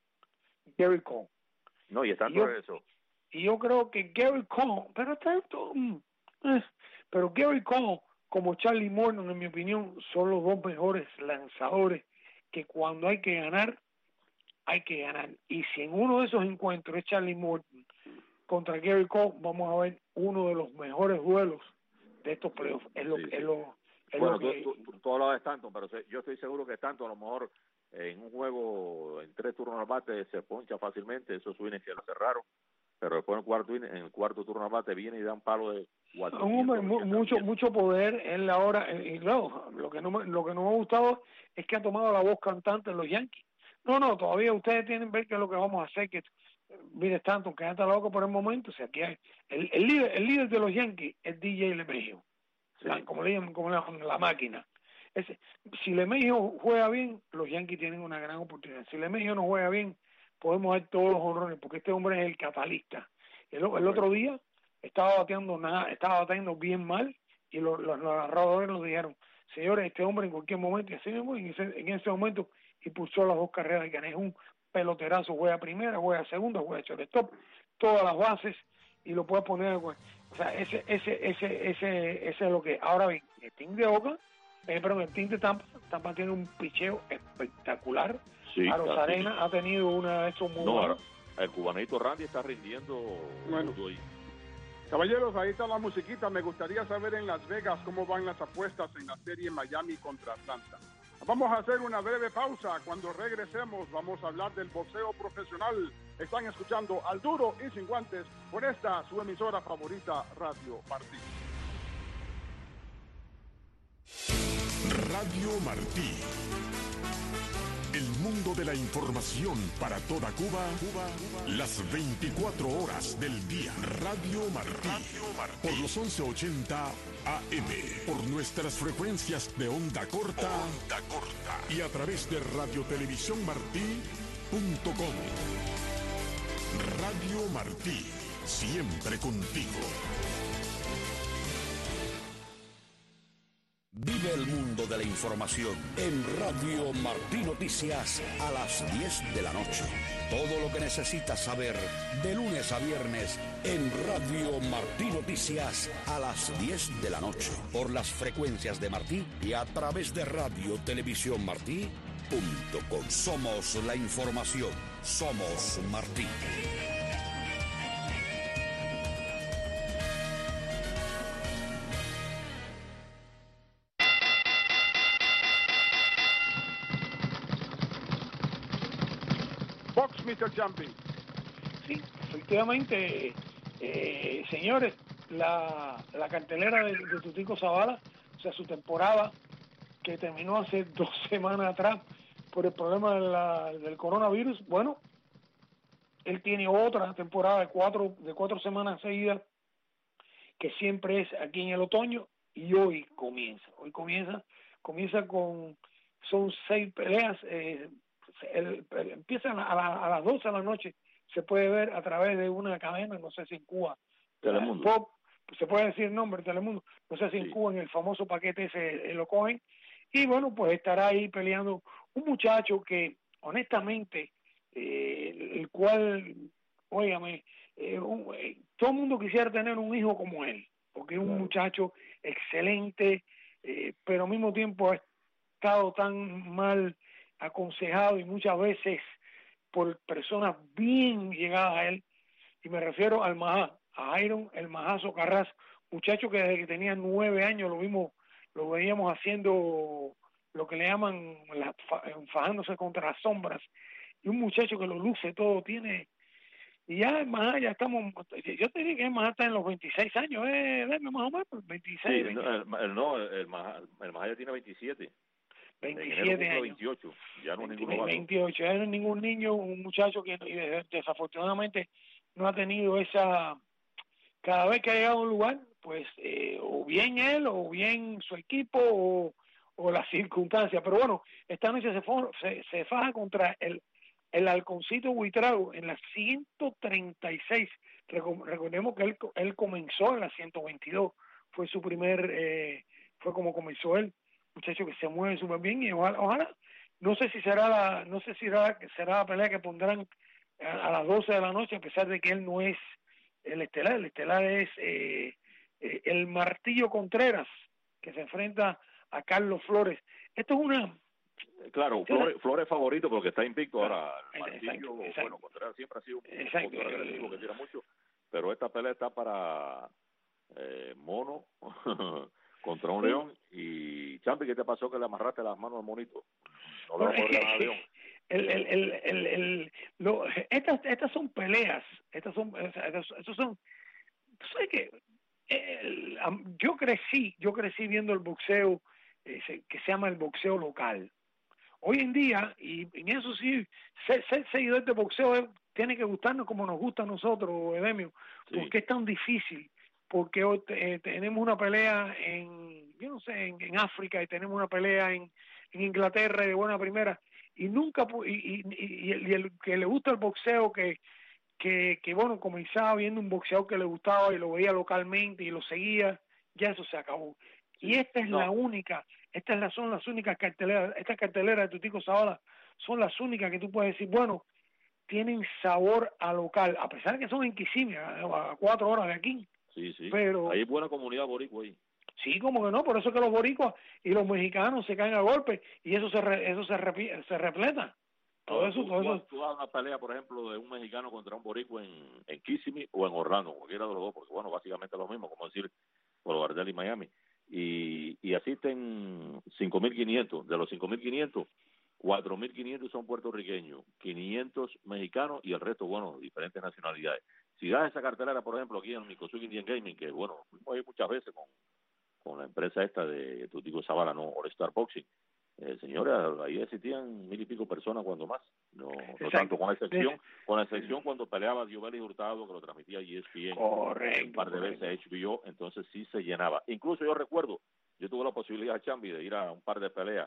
Gary Cole. No, y están y yo, por eso. Y yo creo que Gary Cole, pero tanto, eh, pero Gary Cole como Charlie Morton, en mi opinión, son los dos mejores lanzadores que cuando hay que ganar, hay que ganar. Y si en uno de esos encuentros es Charlie Morton contra Gary Cole, vamos a ver uno de los mejores duelos de estos playoffs. Es lo, sí, es sí. lo, es bueno, lo que... tú, tú, tú hablabas de Stanton, pero yo estoy seguro que Stanton a lo mejor en un juego en tres turnos al bate se poncha fácilmente, esos swings que lo cerraron, pero después en el cuarto en el cuarto turno al bate viene y da un palo de cuatro. Un hombre mucho mucho poder en la hora, y claro, lo que no me, lo que no me ha gustado es que ha tomado la voz cantante en los Yankees. No, no, todavía ustedes tienen que ver qué es lo que vamos a hacer, que mire Stanton, que está loco por el momento, o sea, que hay, el, el líder el líder de los Yankees es D J LeMahieu, sí. la, como le llaman, como la, la máquina. Ese, si LeMahieu juega bien, los Yankees tienen una gran oportunidad. Si LeMahieu no juega bien, podemos ver todos los honrones, porque este hombre es el catalista. El, el otro día estaba bateando nada, estaba bateando bien mal, y los, los, los narradores nos dijeron, señores, este hombre en cualquier momento, y así mismo, en ese, en ese momento impulsó las dos carreras de gané. Es un peloterazo, juega primera, juega segunda, juega shortstop, todas las bases, y lo puede poner, o sea, ese, ese, ese, ese, ese es lo que, ahora bien, el team de Oakland, eh, perdón, el team de Tampa, Tampa tiene un picheo espectacular. Sí, a Rosarena ha tenido una de estos muy no, buenos. El cubanito Randy está rindiendo. Bueno, caballeros, ahí está la musiquita. Me gustaría saber en Las Vegas cómo van las apuestas en la serie Miami contra Atlanta. Vamos a hacer una breve pausa. Cuando regresemos vamos a hablar del boxeo profesional. Están escuchando Al Duro y Sin Guantes por esta su emisora favorita, Radio Martí. Radio Martí. El mundo de la información para toda Cuba, Cuba, las veinticuatro horas del día. Radio Martí, por los once ochenta A M, por nuestras frecuencias de onda corta, onda corta y a través de radiotelevisiónmartí punto com. Radio Martí, siempre contigo. Vive el mundo de la información en Radio Martí Noticias a las diez de la noche. Todo lo que necesitas saber de lunes a viernes en Radio Martí Noticias a las diez de la noche. Por las frecuencias de Martí y a través de radio televisión martí punto com. Somos la información. Somos Martí. Box, mister Jumping. Sí, efectivamente, eh, señores, la, la cartelera de, de Tutico Zavala, o sea, su temporada que terminó hace dos semanas atrás por el problema de la, del coronavirus, bueno, él tiene otra temporada de cuatro, de cuatro semanas seguidas, que siempre es aquí en el otoño, y hoy comienza, hoy comienza, comienza con, son seis peleas, eh, el, el, empiezan a, la, a las doce de la noche, se puede ver a través de una cadena, no sé si en Cuba, Telemundo. Pop, se puede decir el nombre, Telemundo, no sé si en Sí. Cuba en el famoso paquete ese eh, lo cogen, y bueno, pues estará ahí peleando un muchacho que honestamente, eh, el cual, óigame, eh, un, eh, todo el mundo quisiera tener un hijo como él, porque es un Claro. muchacho excelente, eh, pero al mismo tiempo ha estado tan mal aconsejado y muchas veces por personas bien llegadas a él, y me refiero al Majá, a Iron el Majazo Carras, muchacho que desde que tenía nueve años lo vimos, lo veíamos haciendo lo que le llaman la, fajándose contra las sombras, y un muchacho que lo luce todo, tiene, y ya el Majá, ya estamos, yo te dije que el Majá está en los veintiséis años, eh, más o menos, veintiséis, Sí, no, el, el, no, el, Maja, el Maja ya tiene veintisiete. veintisiete años. veintiocho, ya no es ningún novato. veintiocho, ya no es ningún niño, un muchacho que desafortunadamente no ha tenido esa, cada vez que ha llegado a un lugar, pues eh, o bien él, o bien su equipo, o, o las circunstancias, pero bueno, esta noche se, for, se, se faja contra el, el halconcito Buitrago en la ciento treinta y seis, recordemos que él, él comenzó en la ciento veintidós, fue su primer, eh, fue como comenzó él, muchacho que se mueve súper bien, y ojalá, ojalá, no sé si será la, no sé si será, será la pelea que pondrán a, a las doce de la noche, a pesar de que él no es el estelar, el estelar es eh, eh, el Martillo Contreras, que se enfrenta a Carlos Flores. Esto es una... Claro, Flores, Flores favorito porque está invicto ahora. El Exacto, Martillo, exacto. bueno, Contreras siempre ha sido un Exacto. agresivo que tira mucho, pero esta pelea está para eh, Mono contra un León. Y Champi, ¿qué te pasó que le amarraste las manos al monito? No le va a poder ganar a León. El, el, el, el, el, lo, estas, estas son peleas, estas son, estas, estos son, ¿tú sabes qué? El, yo crecí, yo crecí viendo el boxeo eh, que se llama el boxeo local. Hoy en día, y en eso sí, ser, ser seguidor de boxeo es, tiene que gustarnos como nos gusta a nosotros, Edemio, Sí. porque es tan difícil, porque hoy eh, tenemos una pelea en, yo no sé, en, en África, y tenemos una pelea en, en Inglaterra de buena primera, y nunca, y, y, y, el, y el que le gusta el boxeo, que, que, que bueno, comenzaba viendo un boxeador que le gustaba y lo veía localmente y lo seguía, ya eso se acabó. Sí. Y esta es No. la única, estas las, son las únicas carteleras, estas carteleras de Tutico Zavala son las únicas que tú puedes decir, bueno, tienen sabor a local, a pesar de que son en Kissimmee, a, a cuatro horas de aquí. Sí, sí. Pero hay buena comunidad boricua ahí. sí, como que no, por eso es que los boricuas y los mexicanos se caen a golpe y eso se re, eso se, repi, se repleta. Todo eso, tú, todo tú, eso. Tú das una pelea, por ejemplo, de un mexicano contra un boricua en, en Kissimmee o en Orlando, cualquiera de los dos, porque bueno, básicamente es lo mismo, como decir, por Gardel y Miami. Y, y asisten cinco mil quinientos. De los cinco mil quinientos, cuatro mil quinientos son puertorriqueños, quinientos mexicanos y el resto, bueno, diferentes nacionalidades. Si das esa cartelera, por ejemplo, aquí en Micosuc Indian Gaming, que bueno, fuimos ahí muchas veces con, con la empresa esta de Tutico Zavala, no All Star Boxing, Eh, señores, ahí existían mil y pico personas cuando más, no, no tanto, con excepción, con excepción cuando peleaba Diobelis Hurtado, que lo transmitía E S P N, correcto, un par de correcto. veces H B O, entonces sí se llenaba. Incluso yo recuerdo, yo tuve la posibilidad, Chambi, de ir a un par de peleas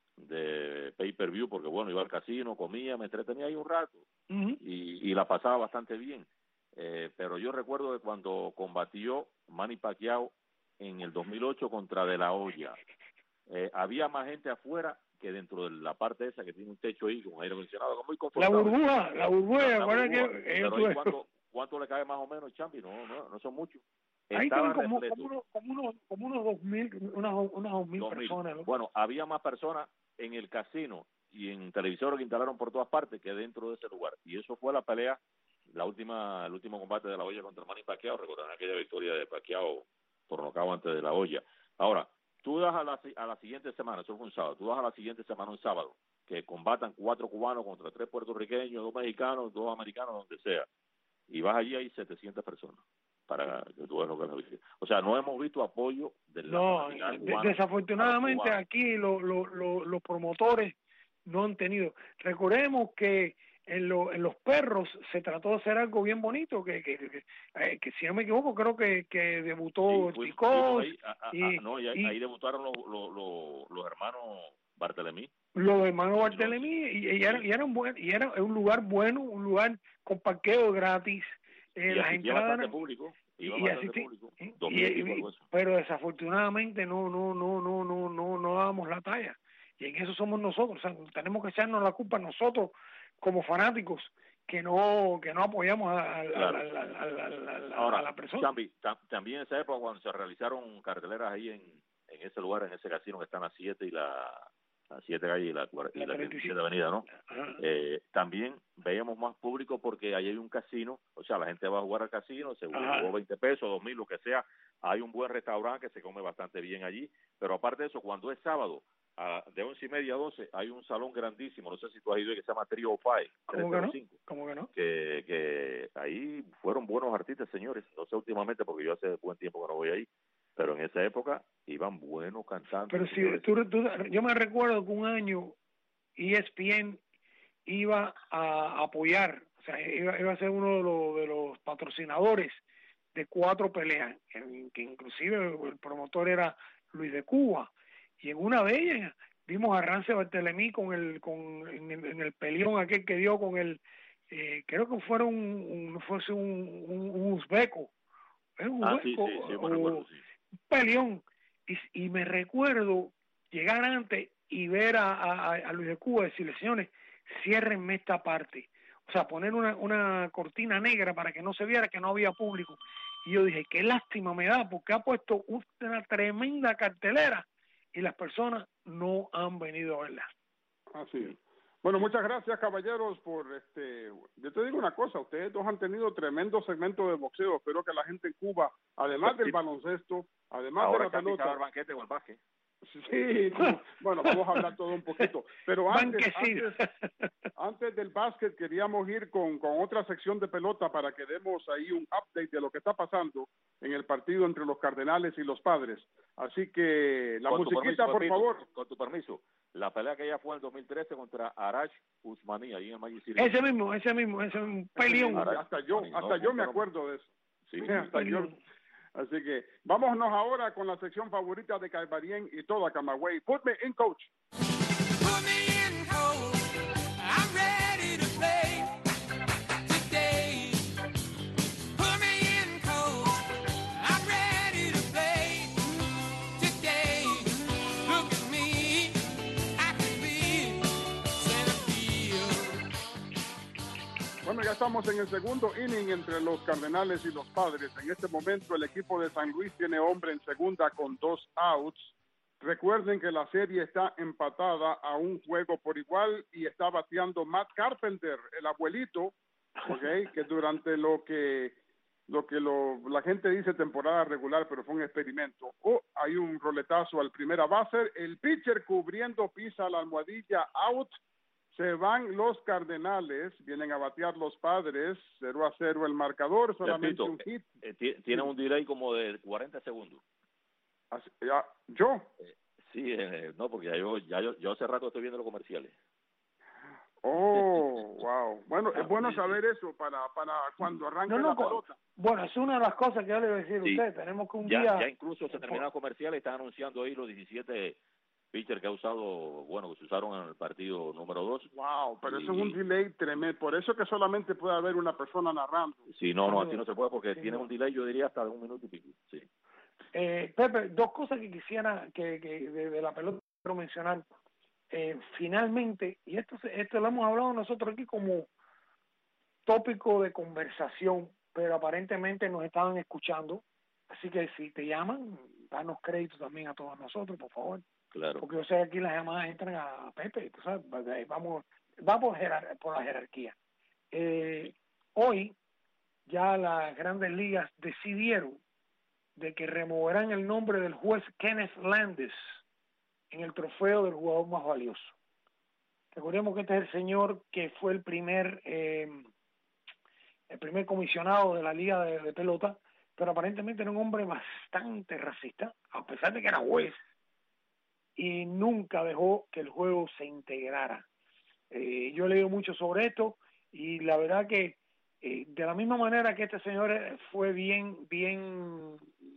de pay-per-view, porque bueno, iba al casino, comía, me entretenía ahí un rato, uh-huh. y, y la pasaba bastante bien. Eh, pero yo recuerdo que cuando combatió Manny Pacquiao en el dos mil ocho contra De La Hoya, Eh, había más gente afuera que dentro de la parte esa que tiene un techo ahí con aire acondicionado, muy confortable. La burbuja, la burbuja, la, la burbuja. Que, pero ahí ¿cuánto, ¿cuánto le cae más o menos, Champi? No, no, no son muchos. Ahí tienen como, como, unos, como, unos, como unos dos mil, unas, unas dos mil dos personas. ¿No? Bueno, había más personas en el casino y en televisores que instalaron por todas partes que dentro de ese lugar. Y eso fue la pelea, la última, el último combate de La Hoya contra Manny Pacquiao. Recuerdan aquella victoria de Pacquiao por nocaut antes de La Hoya. Ahora, tú das a la, a la siguiente semana, eso fue un sábado, tú das a la siguiente semana un sábado, que combatan cuatro cubanos contra tres puertorriqueños, dos mexicanos, dos americanos, donde sea, y vas allí, hay setecientas personas, para que tú veas lo que es la. O sea, no hemos visto apoyo de la No, de, desafortunadamente aquí lo, lo, lo, los promotores no han tenido. Recordemos que en, lo, en los perros se trató de hacer algo bien bonito, que que, que, eh, que si no me equivoco creo que, que debutó sí, Ticos ahí, a, a, y, no, y, ahí, y ahí debutaron los, los, los, los hermanos Bartelemí. Los hermanos Bartelemí y, y, era, y, era un buen, y era un lugar bueno, un lugar con parqueo gratis. Eh, y las entradas bastante público. Y, y asistí, público, y, y, pero desafortunadamente no no no no no no no damos la talla, y en eso somos nosotros. O sea, tenemos que echarnos la culpa nosotros como fanáticos que no que no apoyamos a, a, claro. a, a, a, a, a, Ahora, a la persona. Chambi, tam, también en esa época cuando se realizaron carteleras ahí en, en ese lugar, en ese casino que están a siete y la a siete calle y la, y la, la treinta y siete avenida, ¿no? Eh, también veíamos más público porque ahí hay un casino, o sea, la gente va a jugar al casino, se jugó veinte pesos, dos mil, lo que sea. Hay un buen restaurante que se come bastante bien allí, pero aparte de eso, cuando es sábado, a, de once y media a doce, hay un salón grandísimo, no sé si tú has ido, que se llama Trio Five, ¿Cómo que no? ¿Cómo que no? Que, que ahí fueron buenos artistas, señores, no sé últimamente porque yo hace buen tiempo que no voy ahí, pero en esa época iban buenos cantando. Pero si tú, tú, yo me recuerdo que un año E S P N iba a apoyar, o sea, iba, iba a ser uno de los, de los patrocinadores de cuatro peleas, que, que inclusive el promotor era Luis de Cuba, y en una de ellas vimos a Rance Bartelemí con el, con, en, en el peleón aquel que dio con el, eh, creo que fuera un, un, fuese un, un, un uzbeco, ¿es un ah, uzbeco? Sí, sí, sí, me recuerdo, sí. Un peleón, y, y me recuerdo llegar antes y ver a, a, a Luis de Cuba y decirle, señores, ciérrenme esta parte, o sea, poner una, una cortina negra para que no se viera que no había público. Y yo dije, qué lástima me da, porque ha puesto una tremenda cartelera y las personas no han venido a verla. Así es. Bueno, muchas gracias, caballeros, por este. Yo te digo una cosa, ustedes dos han tenido tremendo segmento de boxeo. Espero que la gente en Cuba, además del baloncesto, además ahora de la pelota, el banquete o el básquet. Sí, bueno, vamos a hablar todo un poquito. Pero antes, antes, antes del básquet queríamos ir con, con otra sección de pelota para que demos ahí un update de lo que está pasando en el partido entre los Cardenales y los Padres. Así que la con musiquita, permiso, por Pepito, favor. Con tu permiso. La pelea que ya fue en el dos mil trece contra Arash Usmani, ahí en Magic City. Ese mismo, ese mismo, ese mismo peleón. Hasta yo, hasta yo me acuerdo de eso. Sí, hasta yo. Así que vámonos ahora con la sección favorita de Calvarien y toda Camagüey. Put me in, coach. Put me in, coach. I'm ready to play today. Put me in, coach. I'm ready to play today. Look at me. I can be center field. Bueno, ya estamos en el segundo inning entre los Cardenales y los Padres. En este momento el equipo de San Luis tiene hombre en segunda con dos outs. Recuerden que la serie está empatada a un juego por igual y está bateando Matt Carpenter, el abuelito, okay, que durante lo que lo que lo, la gente dice temporada regular, pero fue un experimento. Oh, hay un roletazo al primera base, el pitcher cubriendo pisa la almohadilla, out. Se van los Cardenales, vienen a batear los Padres, cero a cero el marcador, solamente un hit. Eh, eh, tiene un delay como de cuarenta segundos. Así, ya, ¿Yo? Eh, Sí, eh, no, porque ya yo, ya yo, yo hace rato estoy viendo los comerciales. Oh, wow. Bueno, es bueno saber eso para para cuando arranque no, no, la pelota. Bueno, es una de las cosas que yo le voy a decir Sí. a usted. Tenemos que un ya, día... Ya incluso se terminan los comerciales y están anunciando ahí los diecisiete pitchers que ha usado, bueno, que se usaron en el partido número dos. Wow, pero y, eso es un delay tremendo. Por eso que solamente puede haber una persona narrando. Sí, no, no, así no se puede porque sí, tiene no. un delay, yo diría, hasta de un minuto y pico. Sí. Eh, Pepe, dos cosas que quisiera que, que de, de la pelota quiero mencionar. Eh, finalmente, y esto, esto lo hemos hablado nosotros aquí como tópico de conversación, pero aparentemente nos estaban escuchando, así que si te llaman, danos crédito también a todos nosotros, por favor. Claro. Porque yo sé que aquí las llamadas entran a Pepe, tú sabes, vamos, va por, jerar, por la jerarquía. Eh, hoy ya las grandes ligas decidieron de que removerán el nombre del juez Kenneth Landis en el trofeo del jugador más valioso. Recordemos que este es el señor que fue el primer eh, el primer comisionado de la liga de, de pelota, pero aparentemente era un hombre bastante racista, a pesar de que era juez, y nunca dejó que el juego se integrara. Eh, yo he leído mucho sobre esto, y la verdad que eh, de la misma manera que este señor fue bien, bien,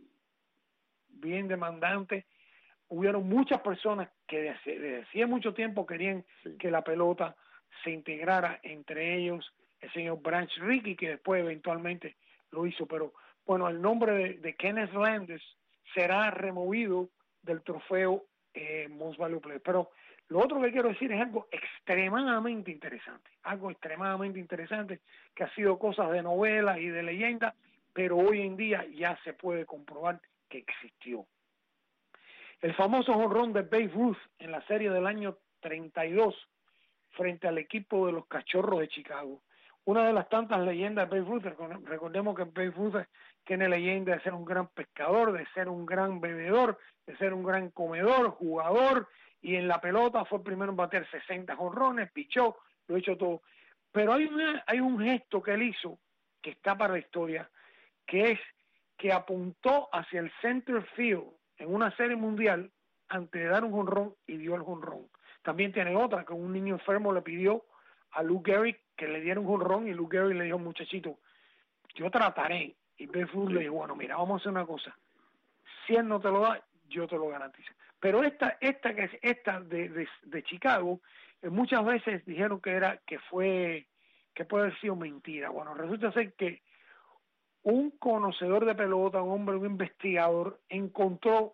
bien demandante, hubieron muchas personas que desde, desde hacía mucho tiempo querían sí. que la pelota se integrara, entre ellos el señor Branch Rickey, que después eventualmente lo hizo, pero bueno, el nombre de, de Kenneth Landis será removido del trofeo eh, Most Valuable Player. Pero lo otro que quiero decir es algo extremadamente interesante, algo extremadamente interesante que ha sido cosas de novela y de leyenda, pero hoy en día ya se puede comprobar que existió. El famoso jonrón de Babe Ruth en la serie del año treinta y dos frente al equipo de los Cachorros de Chicago. Una de las tantas leyendas de Babe Ruth, recordemos que Babe Ruth tiene leyenda de ser un gran pescador, de ser un gran bebedor, de ser un gran comedor, jugador, y en la pelota fue el primero en bater sesenta jonrones, pichó, lo hizo todo. Pero hay, una, hay un gesto que él hizo que está para la historia, que es que apuntó hacia el center field en una serie mundial antes de dar un jonrón y dio el jonrón. También tiene otra que un niño enfermo le pidió a Lou Gehrig que le diera un jonrón y Lou Gehrig le dijo, muchachito, yo trataré. Y Babe Ruth le dijo, bueno, mira, vamos a hacer una cosa. Si él no te lo da, yo te lo garantizo. Pero esta, esta que es esta de, de, de Chicago, eh, muchas veces dijeron que era, que fue, que puede haber sido mentira. Bueno, resulta ser que un conocedor de pelota, un hombre, un investigador, encontró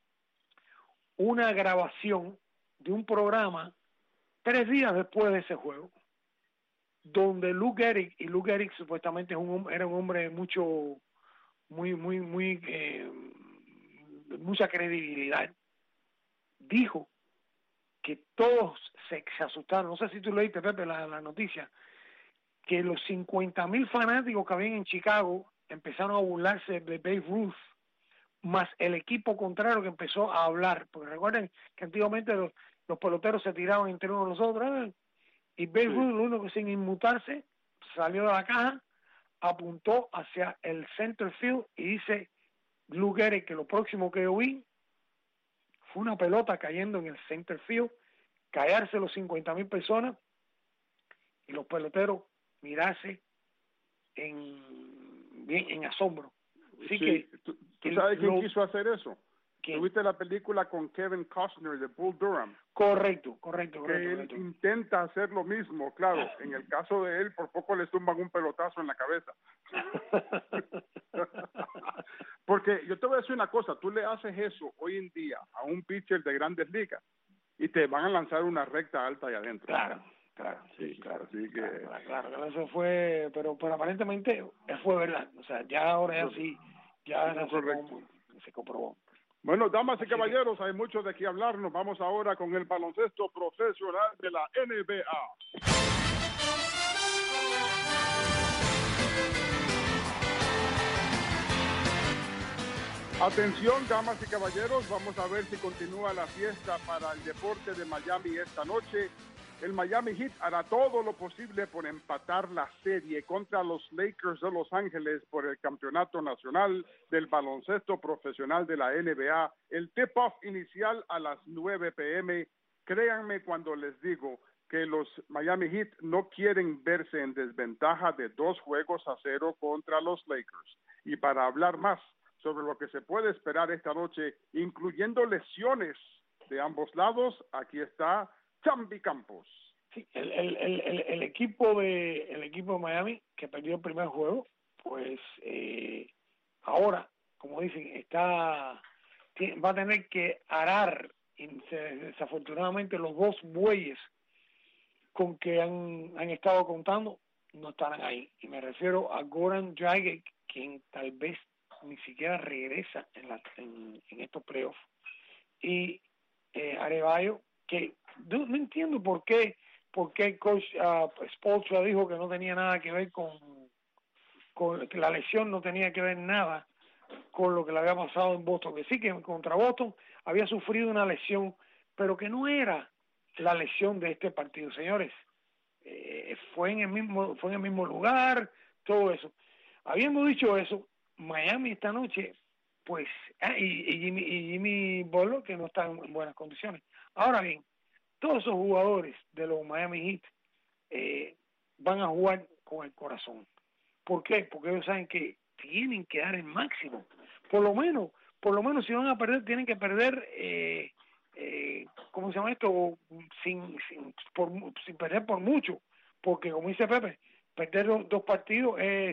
una grabación de un programa tres días después de ese juego, donde Lou Gehrig, y Lou Gehrig supuestamente es un, era un hombre mucho, muy, muy, muy, eh, mucha credibilidad, dijo que todos se, se asustaron. No sé si tú leíste, Pepe, la, la noticia, que los cincuenta mil fanáticos que habían en Chicago empezaron a burlarse de Babe Ruth, más el equipo contrario que empezó a hablar, porque recuerden que antiguamente los, los peloteros se tiraban entre unos los otros, ¿eh? Y Babe sí. Ruth, lo único que sin inmutarse, salió de la caja, apuntó hacia el center field y dice Lou Gehrig que lo próximo que yo vi fue una pelota cayendo en el center field, callarse los cincuenta mil personas y los peloteros mirarse en bien en asombro. Así sí, que ¿tú, tú sabes quién lo, quiso hacer eso? ¿quién? ¿Tuviste la película con Kevin Costner de Bull Durham? Correcto, correcto, que correcto. él correcto. intenta hacer lo mismo, claro, en el caso de él por poco le tumban un pelotazo en la cabeza. Porque yo te voy a decir una cosa, tú le haces eso hoy en día a un pitcher de Grandes Ligas y te van a lanzar una recta alta ahí adentro. Claro, claro, sí, claro, así que claro, claro, claro, eso fue, pero pero aparentemente fue verdad, o sea, ya ahora ya sí, ya no, se, correcto. se comprobó. Bueno, damas y Así caballeros, que... hay mucho de qué hablar. Nos vamos ahora con el baloncesto profesional de la N B A. Atención, damas y caballeros, vamos a ver si continúa la fiesta para el deporte de Miami esta noche. el Miami Heat hará todo lo posible por empatar la serie contra los Lakers de Los Ángeles por el campeonato nacional del baloncesto profesional de la N B A. El tip-off inicial a las nueve p m Créanme cuando les digo que los Miami Heat no quieren verse en desventaja de dos juegos a cero contra los Lakers. Y para hablar más sobre lo que se puede esperar esta noche, incluyendo lesiones de ambos lados, aquí está Chambi Campos. Sí, el, el, el, el equipo de el equipo de Miami, que perdió el primer juego, pues eh, ahora, como dicen, está va a tener que arar desafortunadamente los dos bueyes con que han, han estado contando no estarán ahí, y me refiero a Goran Dragic, quien tal vez ni siquiera regresa en, la, en, en estos playoffs, y eh, Adebayo, que no, no entiendo por qué por qué el coach uh, Spoelstra dijo que no tenía nada que ver con, con que la lesión no tenía que ver nada con lo que le había pasado en Boston, que sí, que contra Boston había sufrido una lesión, pero que no era la lesión de este partido, señores. Eh, fue en el mismo fue en el mismo lugar, todo eso. Habiendo dicho eso, Miami esta noche, pues, ah, y, y Jimmy, y Jimmy Butler, que no está en buenas condiciones. Ahora bien, todos esos jugadores de los Miami Heat eh, van a jugar con el corazón. ¿Por qué? Porque ellos saben que tienen que dar el máximo. Por lo menos, por lo menos si van a perder, tienen que perder, eh, eh, ¿cómo se llama esto? Sin, sin, por, sin perder por mucho. Porque, como dice Pepe, perder dos, dos partidos es,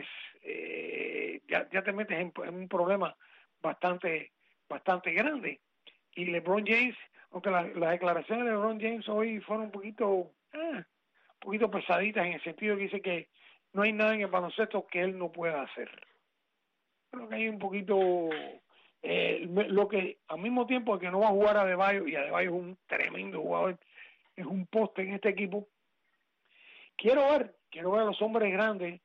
eh, ya, ya te metes en, en un problema bastante, bastante grande. Y LeBron James, aunque las la declaraciones de LeBron James hoy fueron un poquito, ah, un poquito pesaditas, en el sentido que dice que no hay nada en el baloncesto que él no pueda hacer. Creo que hay un poquito, eh, lo que al mismo tiempo que no va a jugar a Adebayo, y Adebayo es un tremendo jugador, es un poste en este equipo. Quiero ver, quiero ver a los hombres grandes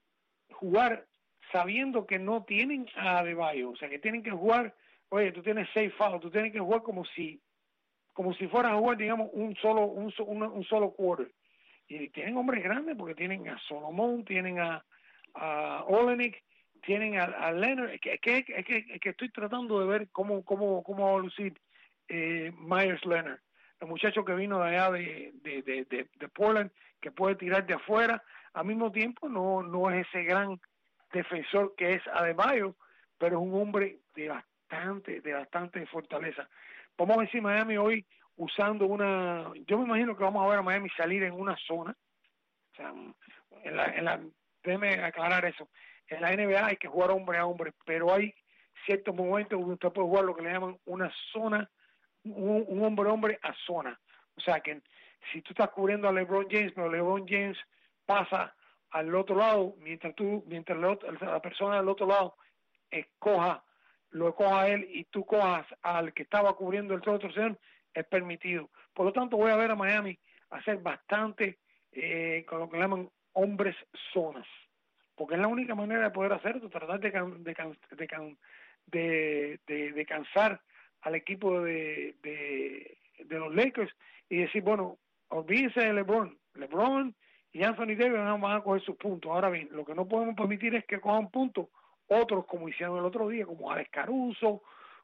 jugar sabiendo que no tienen a Adebayo, o sea que tienen que jugar, oye, tú tienes seis fouls, tú tienes que jugar como si, como si fueras a jugar, digamos, un solo, un, un, un solo quarter. Y tienen hombres grandes porque tienen a Solomon, tienen a, a Olenek, tienen a, a Leonard, es que, que, que, que, que estoy tratando de ver cómo, cómo, cómo va a lucir eh, Myers Leonard, el muchacho que vino de allá de, de, de, de, de Portland, que puede tirar de afuera, al mismo tiempo no, no es ese gran defensor que es Adebayo, pero es un hombre de bastante, de bastante fortaleza. Vamos a ver si Miami hoy, usando una, yo me imagino que vamos a ver a Miami salir en una zona, o sea, en la, en la, déjeme aclarar eso, en la N B A hay que jugar hombre a hombre, pero hay ciertos momentos donde usted puede jugar lo que le llaman una zona, un, un hombre a hombre a zona, o sea que si tú estás cubriendo a LeBron James, pero LeBron James pasa al otro lado, mientras tú, mientras la, otra, la persona del otro lado escoja, lo coja a él y tú cojas al que estaba cubriendo el otro señor, es permitido. Por lo tanto, voy a ver a Miami hacer bastante eh, con lo que llaman hombres zonas, porque es la única manera de poder hacerlo, tratar de can, de, can, de, can, de, de, de cansar al equipo de, de, de los Lakers y decir, bueno, olvídense de LeBron, LeBron y Anthony Davis van a coger sus puntos. Ahora bien, lo que no podemos permitir es que cojan puntos otros, como hicieron el otro día, como Alex Caruso,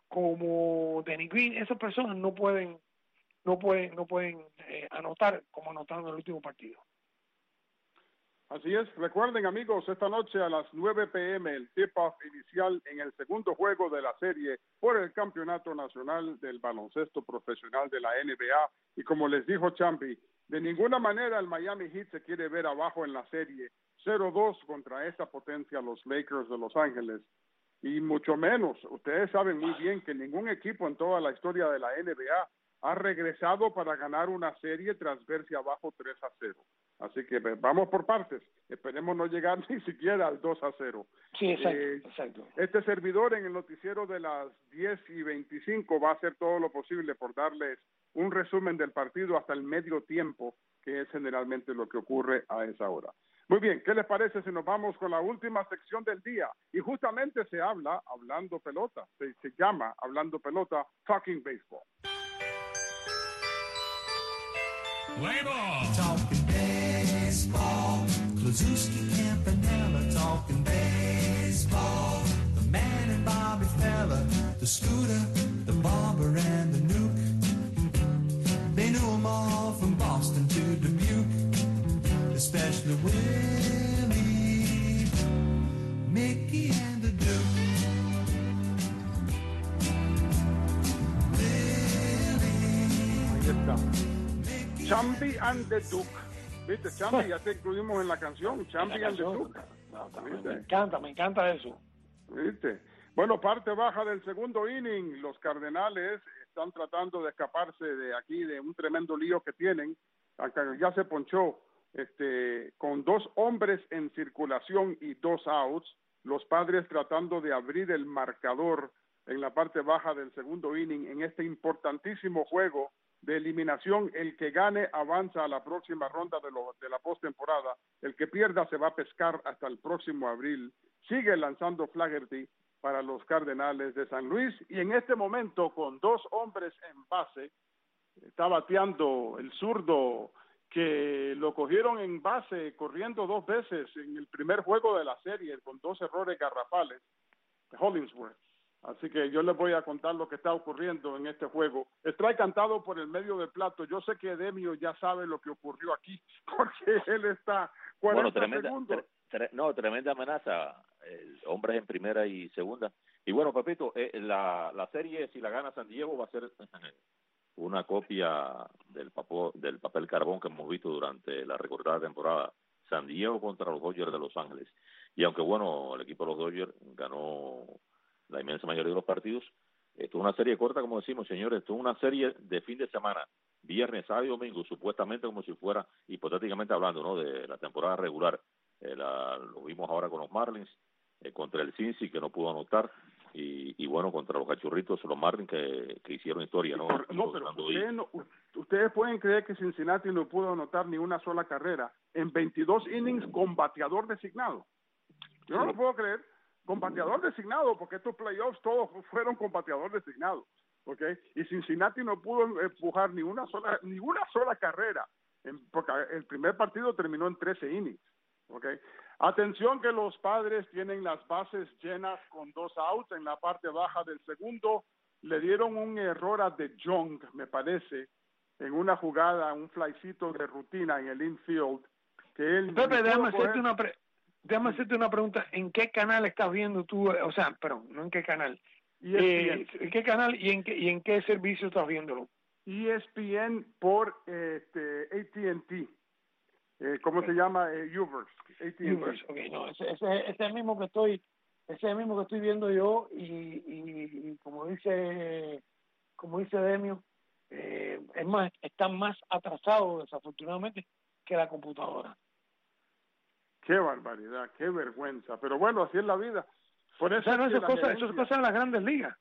como Danny Green. Esas personas no pueden no pueden no pueden eh, anotar como anotaron en el último partido. Así es, recuerden amigos, esta noche a las nueve p m el tip-off inicial en el segundo juego de la serie por el Campeonato Nacional del Baloncesto Profesional de la N B A, y como les dijo Champi, de ninguna manera el Miami Heat se quiere ver abajo en la serie cero dos contra esta potencia, los Lakers de Los Ángeles, y mucho menos, ustedes saben muy bien que ningún equipo en toda la historia de la N B A ha regresado para ganar una serie tras verse abajo tres a cero. Así que vamos por partes. Esperemos no llegar ni siquiera al dos a cero. Sí, exacto, eh, exacto. Este servidor en el noticiero de las diez y veinticinco va a hacer todo lo posible por darles un resumen del partido hasta el medio tiempo, que es generalmente lo que ocurre a esa hora. Muy bien, ¿qué les parece si nos vamos con la última sección del día? Y justamente se habla, hablando pelota, se, se llama Hablando Pelota, Talking Baseball. Play ball. Talking baseball, Klazuski, Campanella, talking baseball. The man and Bobby Fella, the Scooter, the Barber and the Nuke. They knew them all from Boston to Dubuque, especially Willie, Mickey and the Duke. Ahí está. Chambi and the Duke. ¿Viste? Chambi, ya te incluimos en la canción. Chambi and the Duke. No, me encanta, me encanta eso. ¿Viste? Bueno, parte baja del segundo inning. Los Cardenales están tratando de escaparse de aquí, de un tremendo lío que tienen. Ya se ponchó este, con dos hombres en circulación y dos outs. Los Padres tratando de abrir el marcador en la parte baja del segundo inning en este importantísimo juego de eliminación. El que gane avanza a la próxima ronda de, lo, de la postemporada. El que pierda se va a pescar hasta el próximo abril. Sigue lanzando Flaherty para los Cardenales de San Luis, y en este momento con dos hombres en base está bateando el zurdo que lo cogieron en base corriendo dos veces en el primer juego de la serie con dos errores garrafales, Hollingsworth. Así que yo les voy a contar lo que está ocurriendo en este juego. Strike cantado por el medio del plato. Yo sé que Demio ya sabe lo que ocurrió aquí, porque él está cuarenta bueno, tremenda, segundos. Tre, tre, no, tremenda amenaza. Eh, hombres en primera y segunda. Y bueno, Pepito, eh, la, la serie, si la gana San Diego, va a ser una copia del, papo, del papel carbón que hemos visto durante la recordada temporada. San Diego contra los Dodgers de Los Ángeles. Y aunque, bueno, el equipo de los Dodgers ganó la inmensa mayoría de los partidos, esto es una serie corta, como decimos, señores, esto es una serie de fin de semana, viernes, sábado y domingo, supuestamente como si fuera, hipotéticamente hablando, ¿no?, de la temporada regular. Eh, la, lo vimos ahora con los Marlins, eh, contra el Cincy, que no pudo anotar, y, y bueno, contra los Cachorritos, los Marlins, que, que hicieron historia, ¿no? Por, no, pero ustedes, no, ustedes pueden creer que Cincinnati no pudo anotar ni una sola carrera en veintidós innings con bateador designado. Yo no lo puedo creer, con bateador designado, porque estos playoffs todos fueron con bateador designado, ¿ok? Y Cincinnati no pudo empujar ni una sola, ni una sola carrera, en, porque el primer partido terminó en trece innings. Okay. Atención que los Padres tienen las bases llenas con dos outs en la parte baja del segundo. Le dieron un error a De Jong, me parece, en una jugada, un flycito de rutina en el infield. Que él Pepe, déjame hacerte, una pre déjame hacerte una pregunta. ¿En qué canal estás viendo tú? O sea, perdón, no en qué canal. Eh, ¿En qué canal y en qué, y en qué servicio estás viéndolo? E S P N por este, A T and T. Eh, ¿Cómo okay. se llama? Eh, Uverse. Uverse, okay, no, ese, ese, ese es el mismo que estoy, ese es el mismo que estoy viendo yo y, y, y como dice, como dice Demio, eh, es más, están más atrasados desafortunadamente que la computadora. Qué barbaridad, qué vergüenza, pero bueno, así es la vida. Por eso o sea, no, es esas cosas, esas cosas de las grandes ligas.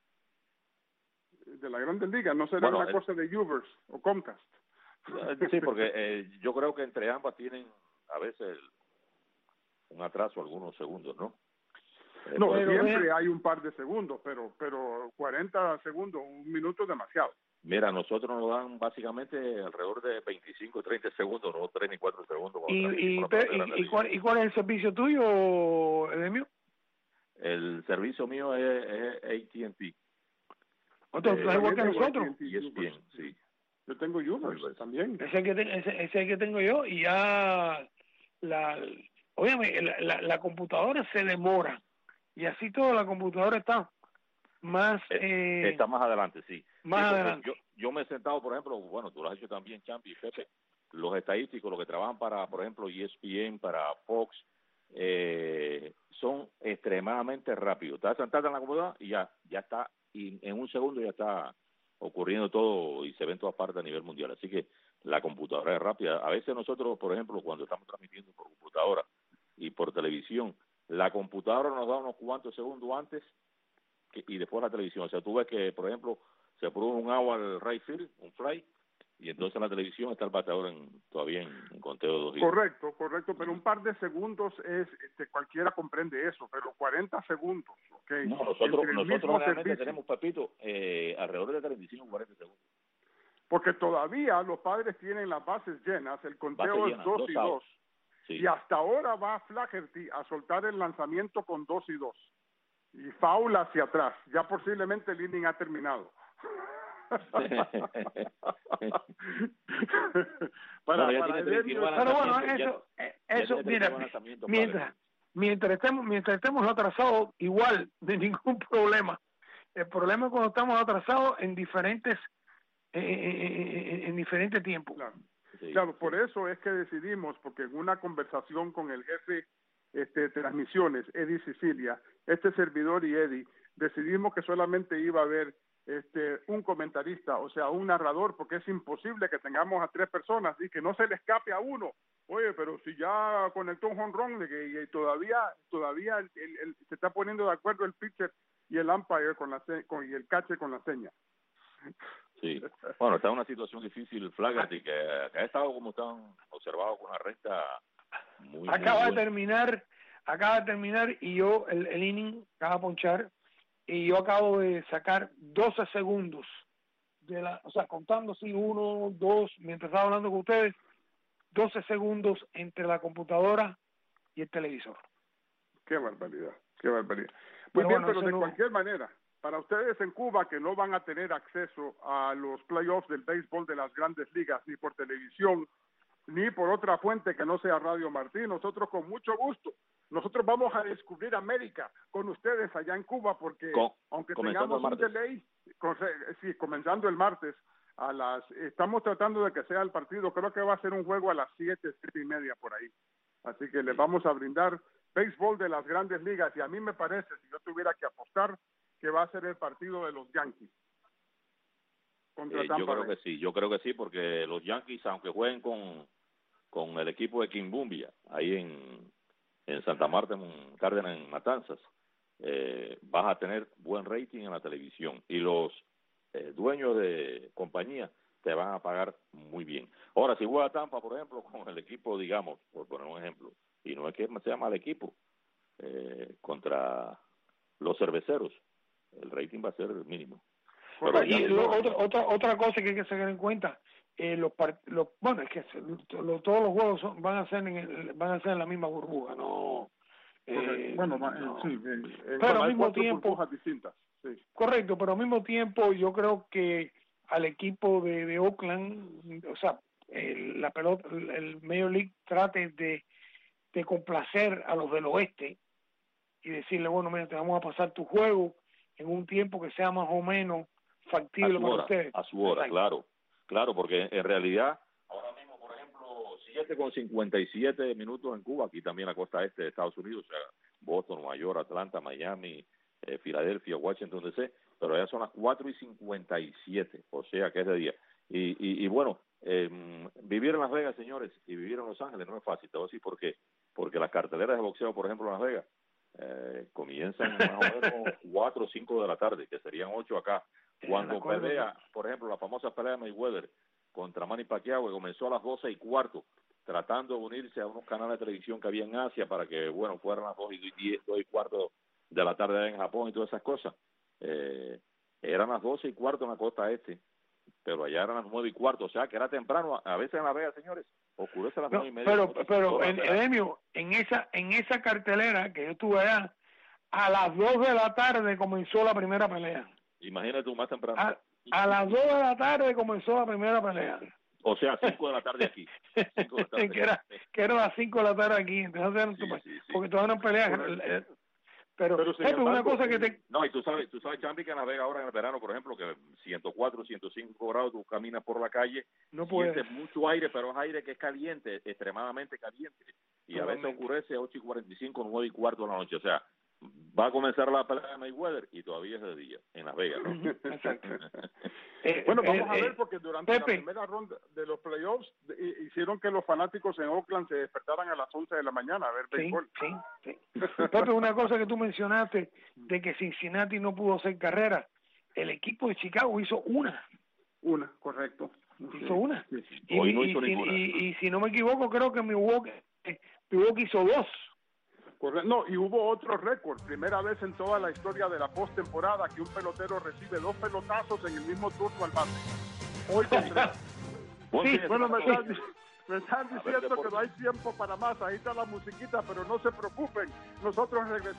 De las grandes ligas, no será bueno, una eh, cosa de Uverse o Comcast. Sí, porque eh, yo creo que entre ambas tienen a veces un atraso algunos segundos, ¿no? Eh, no, siempre es... hay un par de segundos, pero pero cuarenta segundos, un minuto es demasiado. Mira, nosotros nos dan básicamente alrededor de veinticinco, treinta segundos, no tres ni cuatro segundos. ¿Y, y, y, y, cuál, ¿Y cuál es el servicio tuyo, Edemio? El servicio mío es, es A T and T. ¿Otro eh, igual que nosotros? Y es bien, sí. Yo tengo Uber también. Ese es, que te, ese, ese es el que tengo yo y ya la, óyeme, la, la, la computadora se demora y así todo la computadora está más eh, está más adelante, sí. Más sí, adelante. Yo, yo me he sentado, por ejemplo, bueno, tú lo has hecho también, Champi y Pepe, los estadísticos, los que trabajan para, por ejemplo, E S P N, para Fox, eh, son extremadamente rápidos. Estás sentado en la computadora y ya, ya está, y en un segundo ya está ocurriendo todo y se ve en todas partes a nivel mundial. Así que la computadora es rápida. A veces nosotros, por ejemplo, cuando estamos transmitiendo por computadora y por televisión, la computadora nos da unos cuantos segundos antes que, y después la televisión. O sea, tú ves que, por ejemplo, se produce un out al right field, un fly, y entonces en la televisión está el bateador en, todavía en, en conteo de dos giros. Correcto, correcto, pero un par de segundos es, este, cualquiera comprende eso, pero cuarenta segundos, ¿ok? No, nosotros, nosotros realmente servicio. tenemos, Papito, eh, alrededor de treinta y cinco, cuarenta segundos. porque todavía los Padres tienen las bases llenas, el conteo Base es dos y dos, sí. y hasta ahora va Flaherty a soltar el lanzamiento con dos y dos, y foul hacia atrás, ya posiblemente el inning ha terminado. para, bueno, para el pero bueno, eso, ya, eso ya mira, mientras, mientras estemos, mientras estemos atrasados, igual, de ningún problema. El problema es cuando estamos atrasados en diferentes eh, en diferentes tiempos. Claro, sí, claro, por eso es que decidimos, porque en una conversación con el jefe este, de transmisiones, Eddie Sicilia, este servidor y Eddie, decidimos que solamente iba a haber este un comentarista, o sea, un narrador, porque es imposible que tengamos a tres personas y que no se le escape a uno. Oye, pero si ya conectó un jonrón de que y todavía todavía el, el, el, se está poniendo de acuerdo el pitcher y el umpire con la con, y el catcher con la seña. Sí, bueno, está en una situación difícil Flaherty, que, que ha estado, como están observados, con una recta muy acaba muy de terminar, acaba de terminar y yo el, el inning acaba de ponchar. Y yo acabo de sacar doce segundos, de la, o sea, contando así uno, dos, mientras estaba hablando con ustedes, doce segundos entre la computadora y el televisor. Qué barbaridad, qué barbaridad. Muy pero bien, bueno, pero de no... cualquier manera, para ustedes en Cuba que no van a tener acceso a los playoffs del béisbol de las grandes ligas, ni por televisión, ni por otra fuente que no sea Radio Martí, nosotros con mucho gusto. Nosotros vamos a descubrir América con ustedes allá en Cuba, porque con, aunque tengamos un delay, con, sí, comenzando el martes, a las, estamos tratando de que sea el partido, creo que va a ser un juego a las siete, siete y media por ahí. Así que les vamos a brindar béisbol de las grandes ligas, y a mí me parece, si yo tuviera que apostar, que va a ser el partido de los Yankees. Contra eh, yo creo Bay. que sí, yo creo que sí, porque los Yankees, aunque jueguen con, con el equipo de Quimbumia, ahí en... en Santa Marta, en Cárdenas, en Matanzas, eh, vas a tener buen rating en la televisión y los eh, dueños de compañía te van a pagar muy bien. Ahora, si juega Tampa, por ejemplo, con el equipo, digamos, por poner un ejemplo, y no es que sea mal equipo, eh, contra los cerveceros, el rating va a ser mínimo. Pero y lo, otra, otra, otra cosa que hay que tener en cuenta, eh, los, los bueno es que lo, todos los juegos son, van a ser en el, van a ser en la misma burbuja, no eh, bueno no. sí en, en pero al mismo tiempo distintas sí. Correcto, pero al mismo tiempo yo creo que al equipo de, de Oakland, o sea, el, la pelota, el, el Major League trate de, de complacer a los del oeste y decirle, bueno, mira, te vamos a pasar tu juego en un tiempo que sea más o menos factible para hora, ustedes. A su hora, claro. Claro, porque en realidad, ahora mismo, por ejemplo, siete con cincuenta y siete minutos en Cuba, aquí también la costa este de Estados Unidos, o sea, Boston, Nueva York, Atlanta, Miami, eh, Filadelfia, Washington, D C, pero ya son las cuatro y cincuenta y siete, o sea que es de día. Y, y, y bueno, eh, vivir en Las Vegas, señores, y vivir en Los Ángeles no es fácil, te voy a decir por qué. Porque las carteleras de boxeo, por ejemplo, en Las Vegas, eh, comienzan más o menos cuatro o cinco de la tarde, que serían ocho acá. Cuando pelea, por ejemplo, la famosa pelea de Mayweather contra Manny Pacquiao, que comenzó a las doce y cuarto, tratando de unirse a unos canales de televisión que había en Asia para que, bueno, fueran las dos y diez, dos y cuarto de la tarde en Japón y todas esas cosas. Eh, eran las doce y cuarto en la costa este, pero allá eran las nueve y cuarto, o sea que era temprano. A veces en La Vega, señores, oscurece a las nueve y media. Pero, pero, en, Edemio, en esa, en esa cartelera que yo estuve allá, a las dos de la tarde comenzó la primera pelea. Imagínate tú más temprano. A, a las dos de la tarde comenzó la primera pelea. O sea, cinco de la tarde aquí. cinco de la tarde. que, era, que era las cinco de la tarde aquí. Entonces, sí, sí, sí. Porque todavía no pelean. Pero, pero es una cosa que te... No, y tú sabes, tú sabes, Chambi, que en Las Vegas ahora en el verano, por ejemplo, que ciento cuatro, ciento cinco grados, tú caminas por la calle, no puedes. Sientes mucho aire, pero es aire que es caliente, extremadamente caliente. Y a veces ocurrece a ocho y cuarenta y cinco, nueve y cuarto de la noche. O sea, va a comenzar la pelea de Mayweather y todavía es de día, en Las Vegas, ¿no? Exacto. eh, bueno, vamos eh, a ver, porque durante Pepe. la primera ronda de los playoffs de, hicieron que los fanáticos en Oakland se despertaran a las once de la mañana a ver béisbol. Sí, sí, sí. Pepe, una cosa que tú mencionaste, de que Cincinnati no pudo hacer carrera, el equipo de Chicago hizo una. Una, correcto. Hizo sí, una. Sí. Y, Hoy no hizo y, ninguna. Y, y, y si no me equivoco, creo que Milwaukee, Milwaukee hizo dos. No, y hubo otro récord, primera vez en toda la historia de la postemporada que un pelotero recibe dos pelotazos en el mismo turno al bate. Hoy tendrá. Sí, bueno, me están, me están diciendo que no hay tiempo para más. Ahí está la musiquita, pero no se preocupen. Nosotros regresamos.